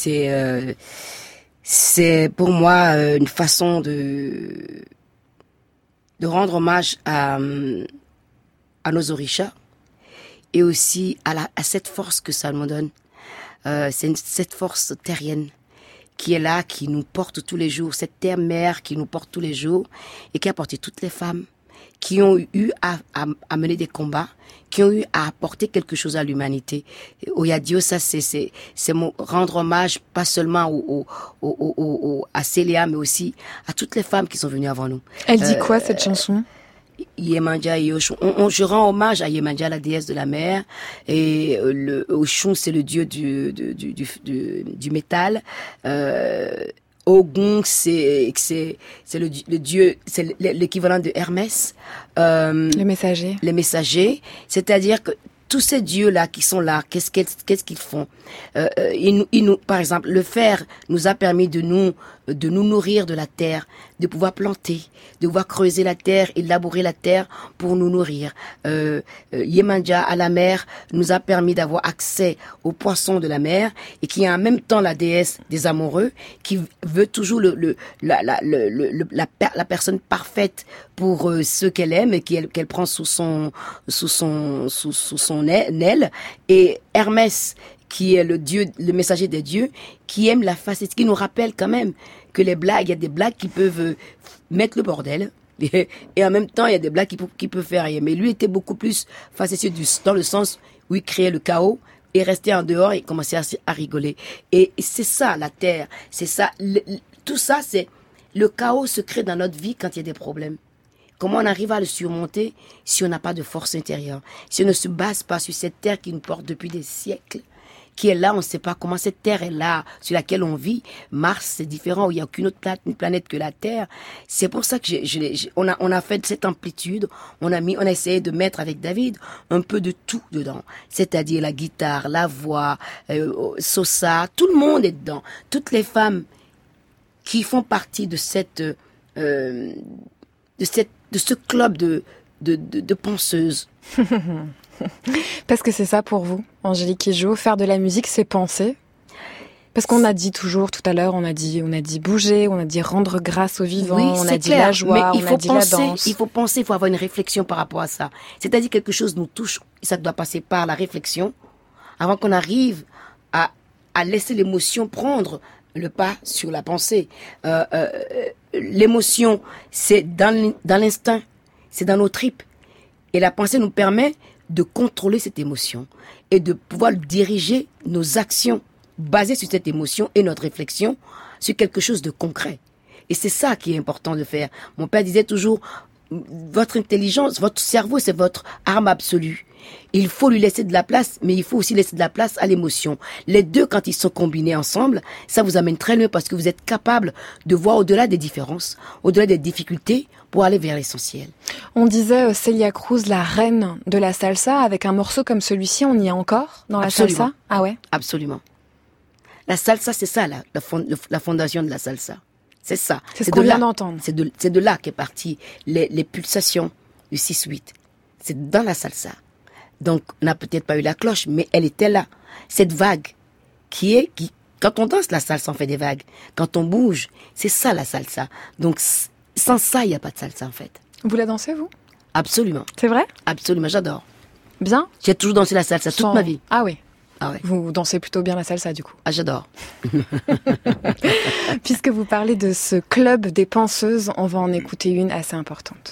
c'est pour moi une façon de rendre hommage à nos orishas et aussi à cette force que ça nous donne. C'est cette force terrienne qui est là, qui nous porte tous les jours, cette terre-mère qui nous porte tous les jours et qui a porté toutes les femmes, qui ont eu à mener des combats, qui ont eu à apporter quelque chose à l'humanité. Oyadio, ça c'est rendre hommage pas seulement à Célia, mais aussi à toutes les femmes qui sont venues avant nous. Elle dit quoi cette chanson? Yemanja et Oshun. Je rends hommage à Yemanja, la déesse de la mer, et Oshun, c'est le dieu du métal. Ogun, c'est le dieu, c'est l'équivalent de Hermès. Les messagers. Les messagers, c'est-à-dire que tous ces dieux-là qui sont là, qu'est-ce qu'ils font? Par exemple, le fer nous a permis de nous nourrir de la terre, de pouvoir planter, de pouvoir creuser la terre et labourer la terre pour nous nourrir. Yemanja à la mer nous a permis d'avoir accès aux poissons de la mer et qui est en même temps la déesse des amoureux, qui veut toujours la personne parfaite pour ceux qu'elle aime et qu'elle prend sous son aile. Et Hermès, qui est le dieu, le messager des dieux, qui aime la facette, qui nous rappelle quand même que il y a des blagues qui peuvent mettre le bordel, et en même temps, il y a des blagues qui peuvent faire rien. Mais lui était beaucoup plus facétieux dans le sens où il créait le chaos, et restait en dehors et commençait à rigoler. Et c'est ça, la terre, c'est ça, tout ça, c'est le chaos se crée dans notre vie quand il y a des problèmes. Comment on arrive à le surmonter si on n'a pas de force intérieure, si on ne se base pas sur cette terre qui nous porte depuis des siècles, qui est là, on ne sait pas comment cette terre est là, sur laquelle on vit. Mars, c'est différent, où il n'y a aucune autre planète que la Terre. C'est pour ça que on a fait cette amplitude, on a essayé de mettre avec David un peu de tout dedans. C'est-à-dire la guitare, la voix, Sosa, tout le monde est dedans. Toutes les femmes qui font partie de ce club de penseuses. Parce que c'est ça pour vous, Angélique Kidjo, faire de la musique, c'est penser. Parce qu'on a dit toujours tout à l'heure, on a dit bouger, on a dit rendre grâce au vivant, oui, on a dit clair, la joie, on a dit la danse. Il faut penser, il faut avoir une réflexion par rapport à ça. C'est-à-dire quelque chose nous touche, ça doit passer par la réflexion, avant qu'on arrive à laisser l'émotion prendre le pas sur la pensée. L'émotion, c'est dans l'instinct, c'est dans nos tripes. Et la pensée nous permet de contrôler cette émotion et de pouvoir diriger nos actions basées sur cette émotion et notre réflexion sur quelque chose de concret. Et c'est ça qui est important de faire. Mon père disait toujours, votre intelligence, votre cerveau, c'est votre arme absolue. Il faut lui laisser de la place, mais il faut aussi laisser de la place à l'émotion. Les deux, quand ils sont combinés ensemble, ça vous amène très loin parce que vous êtes capable de voir au-delà des différences, au-delà des difficultés, pour aller vers l'essentiel. On disait Celia Cruz, la reine de la salsa, avec un morceau comme celui-ci, on y est encore dans la salsa? Ah ouais? Absolument. La salsa, c'est ça, la fondation de la salsa. C'est ça. C'est ce qu'on vient d'entendre. C'est de là qu'est partie les pulsations du 6-8. C'est dans la salsa. Donc, on n'a peut-être pas eu la cloche, mais elle était là. Cette vague qui quand on danse la salsa, on fait des vagues. Quand on bouge, c'est ça la salsa. Donc, sans ça, il n'y a pas de salsa, en fait. Vous la dansez, vous? Absolument. C'est vrai? Absolument, j'adore. Bien? J'ai toujours dansé la salsa toute ma vie. Ah oui. Ah ouais. Vous dansez plutôt bien la salsa, du coup. Ah, j'adore. Puisque vous parlez de ce club des penseuses, on va en écouter une assez importante.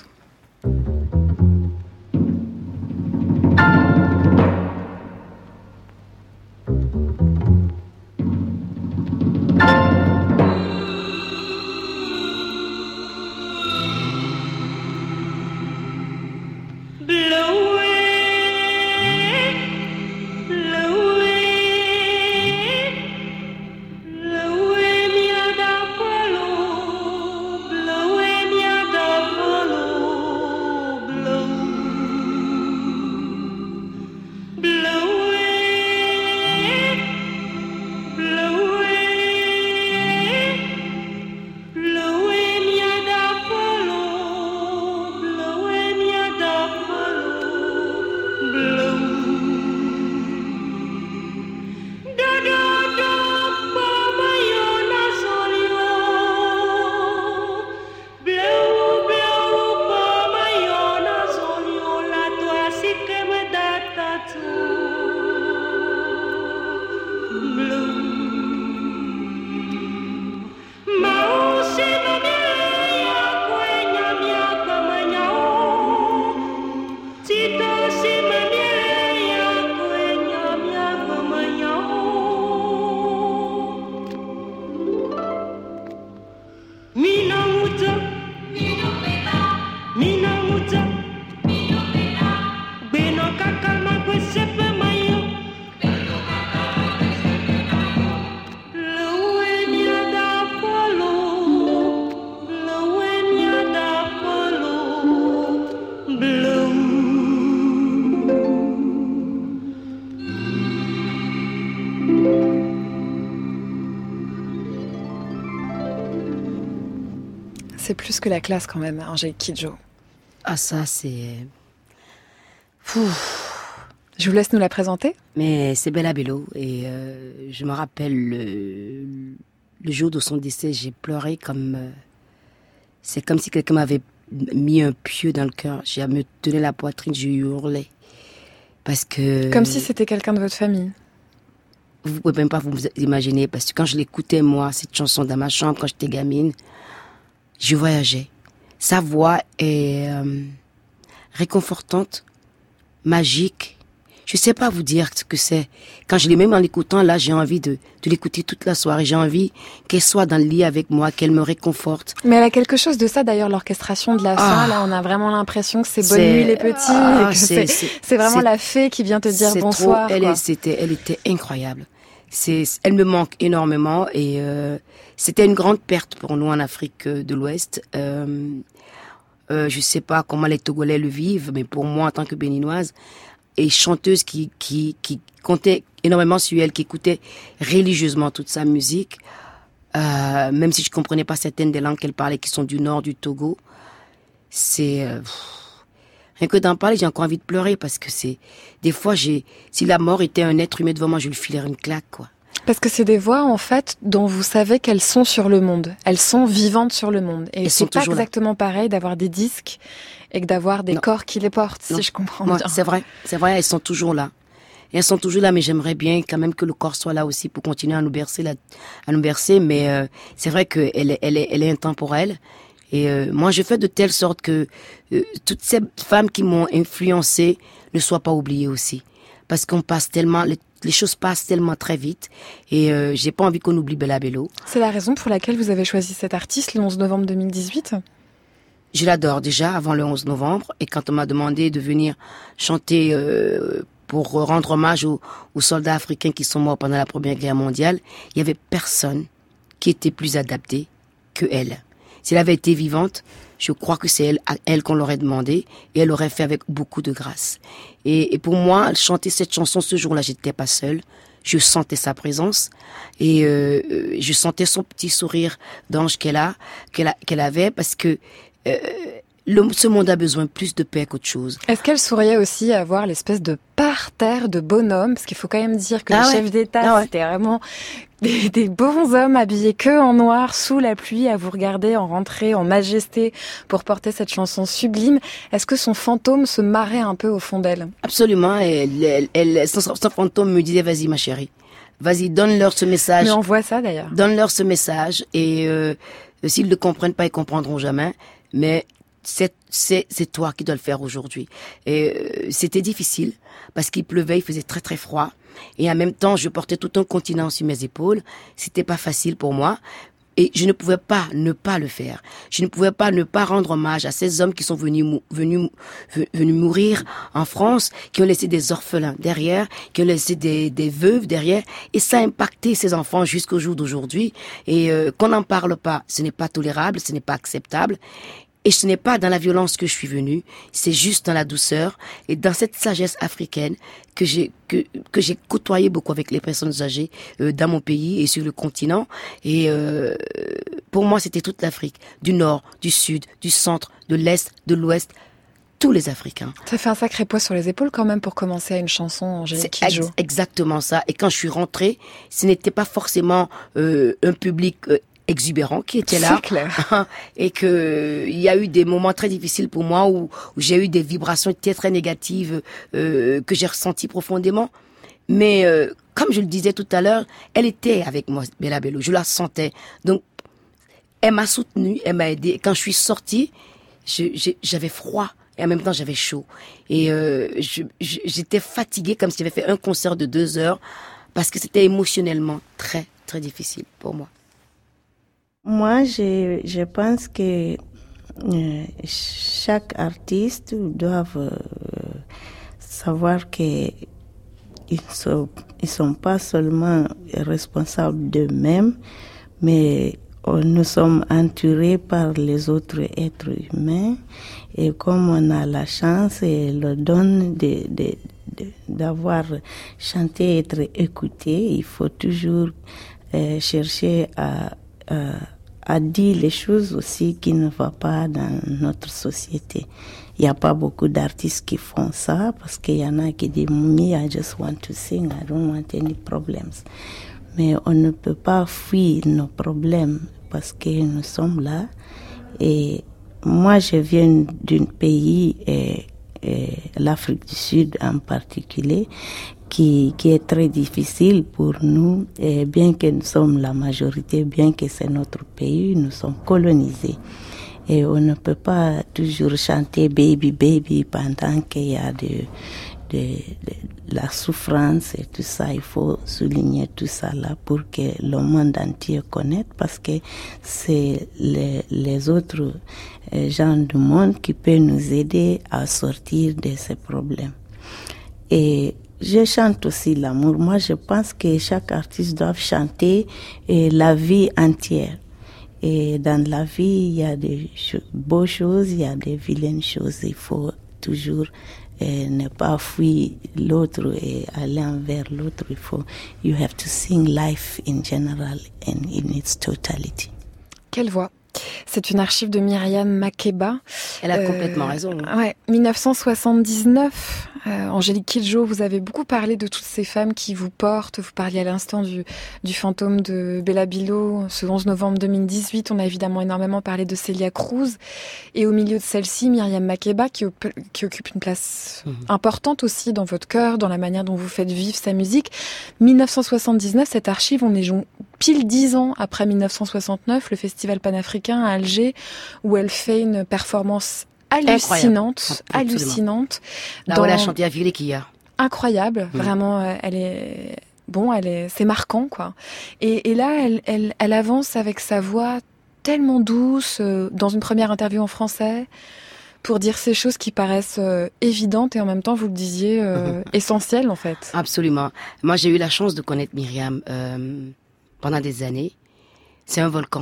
c'est plus que la classe quand même, Angélique Kidjo. Ah, ça, c'est... Je vous laisse nous la présenter. Mais c'est Bella Bello. Et je me rappelle le jour de son décès, j'ai pleuré comme... c'est comme si quelqu'un m'avait mis un pieu dans le cœur. J'ai à me tenir la poitrine, j'ai hurlé. Parce que... Comme si c'était quelqu'un de votre famille. Vous pouvez même pas vous imaginer, parce que quand je l'écoutais, moi, cette chanson dans ma chambre, quand j'étais gamine, je voyageais. Sa voix est réconfortante, magique. Je sais pas vous dire ce que c'est. Quand je l'ai même en l'écoutant, là, j'ai envie de l'écouter toute la soirée. J'ai envie qu'elle soit dans le lit avec moi, qu'elle me réconforte. Mais elle a quelque chose de ça, d'ailleurs, l'orchestration de la fin. Là, on a vraiment l'impression que c'est Bonne nuit les petits. Et que c'est vraiment la fée qui vient te dire bonsoir. Elle était incroyable. Elle me manque énormément et c'était une grande perte pour nous en Afrique de l'Ouest. Je sais pas comment les Togolais le vivent, mais pour moi, en tant que Béninoise, et chanteuse qui comptait énormément sur elle, qui écoutait religieusement toute sa musique, même si je comprenais pas certaines des langues qu'elle parlait, qui sont du nord du Togo, c'est... rien que d'en parler, j'ai encore envie de pleurer, parce que c'est... Des fois, si la mort était un être humain devant moi, je lui filerais une claque, quoi. Parce que c'est des voix, en fait, dont vous savez qu'elles sont sur le monde. Elles sont vivantes sur le monde. Et c'est pas exactement pareil d'avoir des disques et que d'avoir des corps qui les portent, si je comprends bien. C'est vrai, elles sont toujours là. Et elles sont toujours là, mais j'aimerais bien quand même que le corps soit là aussi pour continuer à nous bercer, mais c'est vrai qu'elle est intemporelle. Et moi, je fais de telle sorte que toutes ces femmes qui m'ont influencée ne soient pas oubliées aussi. Parce qu'on passe tellement... Les choses passent tellement très vite et j'ai pas envie qu'on oublie Bella Bello. C'est la raison pour laquelle vous avez choisi cet artiste le 11 novembre 2018 ? Je l'adore déjà avant le 11 novembre et quand on m'a demandé de venir chanter pour rendre hommage aux soldats africains qui sont morts pendant la Première Guerre mondiale, il y avait personne qui était plus adapté que elle. Si elle avait été vivante, je crois que c'est elle qu'on l'aurait demandé et elle l'aurait fait avec beaucoup de grâce. Et pour moi, chanter cette chanson ce jour-là, j'étais pas seule. Je sentais sa présence et je sentais son petit sourire d'ange qu'elle avait parce que ce monde a besoin plus de paix qu'autre chose. Est-ce qu'elle souriait aussi à voir l'espèce de parterre de bonhommes ? Parce qu'il faut quand même dire que les chefs d'État, c'était vraiment des bons hommes habillés que en noir, sous la pluie, à vous regarder en rentrée, en majesté, pour porter cette chanson sublime. Est-ce que son fantôme se marrait un peu au fond d'elle ? Absolument. Son fantôme me disait, vas-y ma chérie, vas-y, donne-leur ce message. Mais on voit ça d'ailleurs. Donne-leur ce message et s'ils ne comprennent pas, ils comprendront jamais. Mais c'est toi qui dois le faire aujourd'hui. Et c'était difficile parce qu'il pleuvait, il faisait très très froid et en même temps je portais tout un continent sur mes épaules. C'était pas facile pour moi et je ne pouvais pas ne pas le faire. Je ne pouvais pas ne pas rendre hommage à ces hommes qui sont venus mourir en France, qui ont laissé des orphelins derrière, qui ont laissé des veuves derrière et ça a impacté ces enfants jusqu'au jour d'aujourd'hui et qu'on n'en parle pas, ce n'est pas tolérable, ce n'est pas acceptable. Et ce n'est pas dans la violence que je suis venue, c'est juste dans la douceur et dans cette sagesse africaine que j'ai côtoyé beaucoup avec les personnes âgées dans mon pays et sur le continent. Et pour moi, c'était toute l'Afrique, du nord, du sud, du centre, de l'est, de l'ouest, tous les Africains. Ça fait un sacré poids sur les épaules quand même pour commencer à une chanson, Angélique Kidjo. C'est exactement ça. Et quand je suis rentrée, ce n'était pas forcément un public exubérant qui était là. C'est clair. Et que il y a eu des moments très difficiles pour moi où j'ai eu des vibrations très très négatives que j'ai ressenties profondément. Mais comme je le disais tout à l'heure, elle était avec moi, Bella Bello. Je la sentais. Donc elle m'a soutenue, elle m'a aidée. Et quand je suis sortie, j'avais froid et en même temps j'avais chaud. Et j'étais fatiguée comme si j'avais fait un concert de 2 heures parce que c'était émotionnellement très très difficile pour moi. Moi, je pense que chaque artiste doit savoir que ils sont pas seulement responsables d'eux-mêmes, mais nous sommes entourés par les autres êtres humains et comme on a la chance et le don d'avoir chanté, être écouté, il faut toujours chercher à a dit les choses aussi qui ne vont pas dans notre société. Il n'y a pas beaucoup d'artistes qui font ça parce qu'il y en a qui disent « Me, I just want to sing, I don't want any problems ». Mais on ne peut pas fuir nos problèmes parce que nous sommes là. Et moi, je viens d'un pays, l'Afrique du Sud en particulier, qui est très difficile pour nous, et bien que nous sommes la majorité, bien que c'est notre pays, nous sommes colonisés. Et on ne peut pas toujours chanter baby, baby pendant qu'il y a de la souffrance et tout ça. Il faut souligner tout ça là pour que le monde entier connaisse, parce que c'est les autres gens du monde qui peuvent nous aider à sortir de ces problèmes. Et je chante aussi l'amour. Moi, je pense que chaque artiste doit chanter la vie entière. Et dans la vie, il y a des beaux choses, il y a des vilaines choses. Il faut toujours ne pas fuir l'autre et aller envers l'autre. You have to sing life in general and in its totality. Quelle voix! C'est une archive de Myriam Makeba. Elle a complètement raison. Ouais, 1979. Angélique Kidjo, vous avez beaucoup parlé de toutes ces femmes qui vous portent. Vous parliez à l'instant du fantôme de Bella Bilo. Ce 11 novembre 2018, on a évidemment énormément parlé de Celia Cruz. Et au milieu de celle-ci, Myriam Makeba, qui occupe une place importante aussi dans votre cœur, dans la manière dont vous faites vivre sa musique. 1979, cette archive, on est pile 10 ans après 1969, le festival panafricain à Alger, où elle fait une performance hallucinante. Là où elle a chanté à Villekia. Incroyable, vraiment, c'est marquant, quoi. Et là, elle avance avec sa voix tellement douce, dans une première interview en français, pour dire ces choses qui paraissent évidentes et en même temps, vous le disiez, essentielles, en fait. Absolument. Moi, j'ai eu la chance de connaître Myriam pendant des années. C'est un volcan.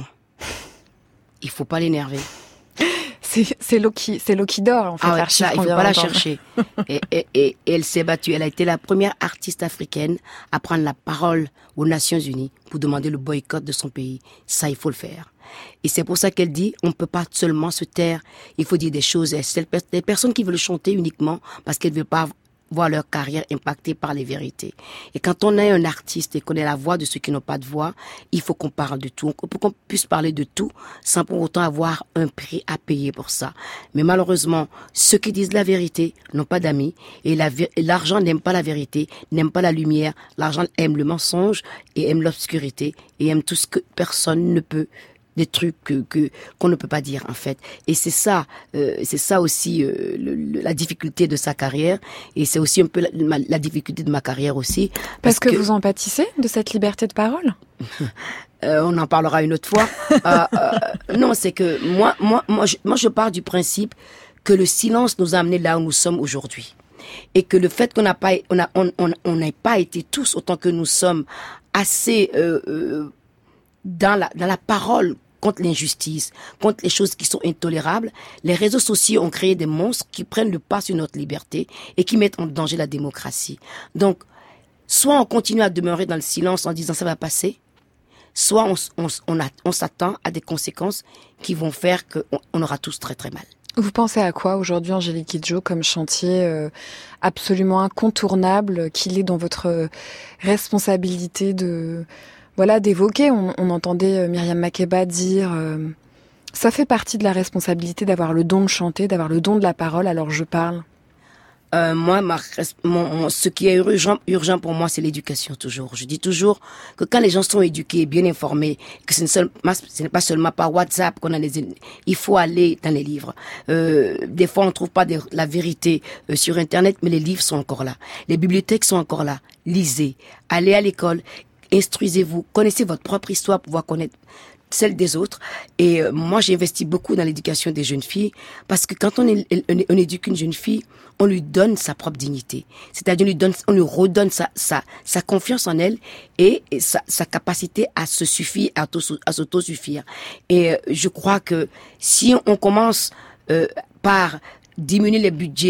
Il faut pas l'énerver. C'est l'eau qui dort, en fait. Ah ouais, ça, il faut pas la chercher. et elle s'est battue. Elle a été la première artiste africaine à prendre la parole aux Nations Unies pour demander le boycott de son pays. Ça, il faut le faire. Et c'est pour ça qu'elle dit, on ne peut pas seulement se taire. Il faut dire des choses. C'est des personnes qui veulent chanter uniquement parce qu'elles ne veulent pas voir leur carrière impactée par les vérités. Et quand on est un artiste et qu'on est la voix de ceux qui n'ont pas de voix, il faut qu'on parle de tout. Pour qu'on puisse parler de tout sans pour autant avoir un prix à payer pour ça. Mais malheureusement, ceux qui disent la vérité n'ont pas d'amis. Et l'argent n'aime pas la vérité, n'aime pas la lumière. L'argent aime le mensonge et aime l'obscurité et aime tout ce que personne ne peut, des trucs qu'on ne peut pas dire, en fait. Et c'est ça aussi la difficulté de sa carrière, et c'est aussi un peu la difficulté de ma carrière aussi. Parce que vous en pâtissez de cette liberté de parole? On en parlera une autre fois. Non, c'est que moi, je pars du principe que le silence nous a amenés là où nous sommes aujourd'hui, et que le fait qu'on n'ait pas été tous autant que nous sommes assez dans la parole contre l'injustice, contre les choses qui sont intolérables, les réseaux sociaux ont créé des monstres qui prennent le pas sur notre liberté et qui mettent en danger la démocratie. Donc, soit on continue à demeurer dans le silence en disant ça va passer, soit on s'attend à des conséquences qui vont faire qu'on aura tous très très mal. Vous pensez à quoi aujourd'hui, Angélique Kidjo, comme chantier absolument incontournable qu'il est dans votre responsabilité d'évoquer? On entendait Myriam Makeba dire ça fait partie de la responsabilité d'avoir le don de chanter, d'avoir le don de la parole, alors je parle. Moi, ce qui est urgent pour moi, c'est l'éducation, toujours. Je dis toujours que quand les gens sont éduqués, bien informés, que ce n'est pas seulement par WhatsApp qu'on a il faut aller dans les livres. Des fois, on ne trouve pas la vérité sur Internet, mais les livres sont encore là. Les bibliothèques sont encore là. Lisez. Allez à l'école. Instruisez-vous. Connaissez votre propre histoire pour pouvoir connaître celle des autres. Et moi, j'ai investi beaucoup dans l'éducation des jeunes filles, parce que quand on éduque une jeune fille, on lui donne sa propre dignité. C'est-à-dire, on lui redonne sa confiance en elle et sa capacité à se suffire, à s'autosuffire. Et je crois que si on commence par diminuer les budgets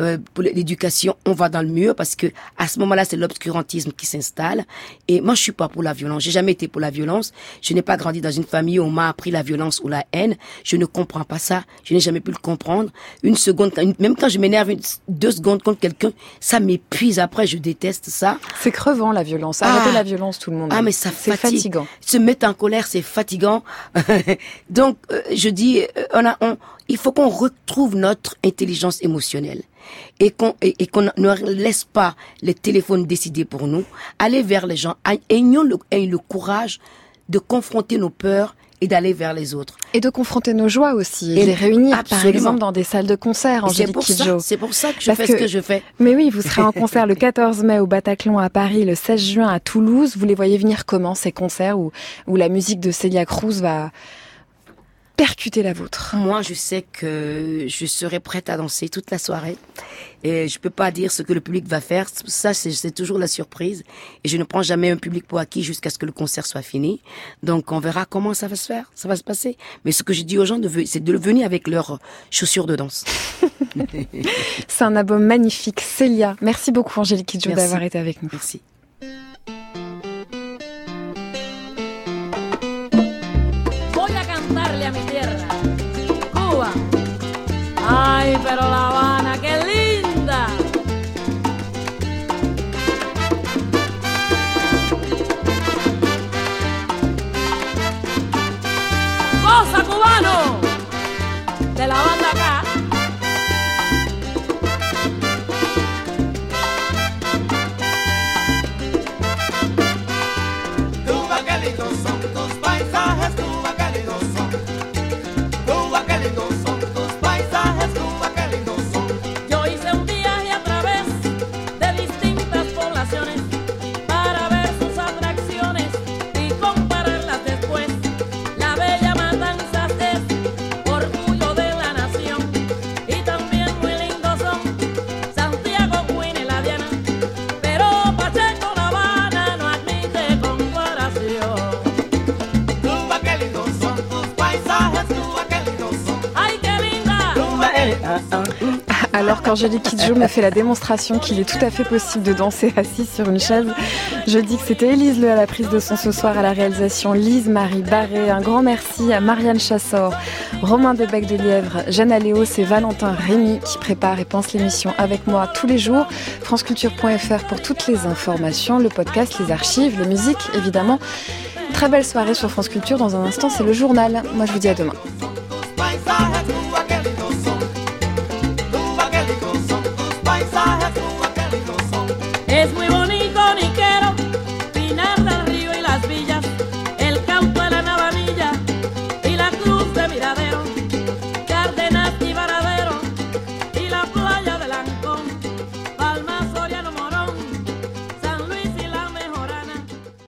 pour l'éducation, on va dans le mur parce que à ce moment-là, c'est l'obscurantisme qui s'installe. Et moi, je suis pas pour la violence. J'ai jamais été pour la violence. Je n'ai pas grandi dans une famille où on m'a appris la violence ou la haine. Je ne comprends pas ça. Je n'ai jamais pu le comprendre. Une seconde, même quand je m'énerve 2 secondes contre quelqu'un, ça m'épuise. Après, je déteste ça. C'est crevant, la violence. Arrêtez la violence, tout le monde. Ah, mais ça c'est fatigue. fatigant. Se mettre en colère, c'est fatigant. Donc, je dis, il faut qu'on retrouve notre intelligence émotionnelle et qu'on ne laisse pas les téléphones décider pour nous. Aller vers les gens, ayons le courage de confronter nos peurs et d'aller vers les autres. Et de confronter nos joies aussi, et les réunir, absolument. Par exemple, dans des salles de concert, Angélique Kidjo. C'est pour ça que je fais ce que je fais. Mais oui, vous serez en concert le 14 mai au Bataclan à Paris, le 16 juin à Toulouse. Vous les voyez venir comment, ces concerts où la musique de Celia Cruz va percuter la vôtre? Moi, je sais que je serai prête à danser toute la soirée. Et je peux pas dire ce que le public va faire. Ça, c'est toujours la surprise. Et je ne prends jamais un public pour acquis jusqu'à ce que le concert soit fini. Donc, on verra comment ça va se faire. Ça va se passer. Mais ce que je dis aux gens, c'est de venir avec leurs chaussures de danse. C'est un album magnifique. Célia. Merci beaucoup, Angélique Kidjo, d'avoir été avec nous. Merci. A mi tierra, Cuba. Ay, pero La Habana, qué linda. Cosa cubano de la banda acá. Cuba, qué lindos son tus paisajes, Cuba, qué lindos son. Cuba, qué lindos son tus paisajes, Cuba, qué lindos son. Yo hice un viaje a través de distintas poblaciones para ver sus atracciones y compararlas después. La bella Matanzas es orgullo de la nación y también muy lindos son Santiago, Queen y La Diana, pero Pacheco, La Habana no admite comparación. Cuba, qué lindos son tus paisajes, Cuba, qué lindos son. ¡Ay, qué linda! Alors qu'Angélique Kidjo me fait la démonstration qu'il est tout à fait possible de danser assis sur une chaise, je dis que c'était Élise Le à la prise de son ce soir, à la réalisation Lise-Marie Barré. Un grand merci à Marianne Chassor, Romain Debec de Lièvre, Jeanne Aléos et Valentin Rémy qui préparent et pensent l'émission avec moi tous les jours. franceculture.fr pour toutes les informations, le podcast, les archives, les musiques évidemment. Très belle soirée sur France Culture. Dans un instant, c'est le journal. Moi, je vous dis à demain. Es muy bonito.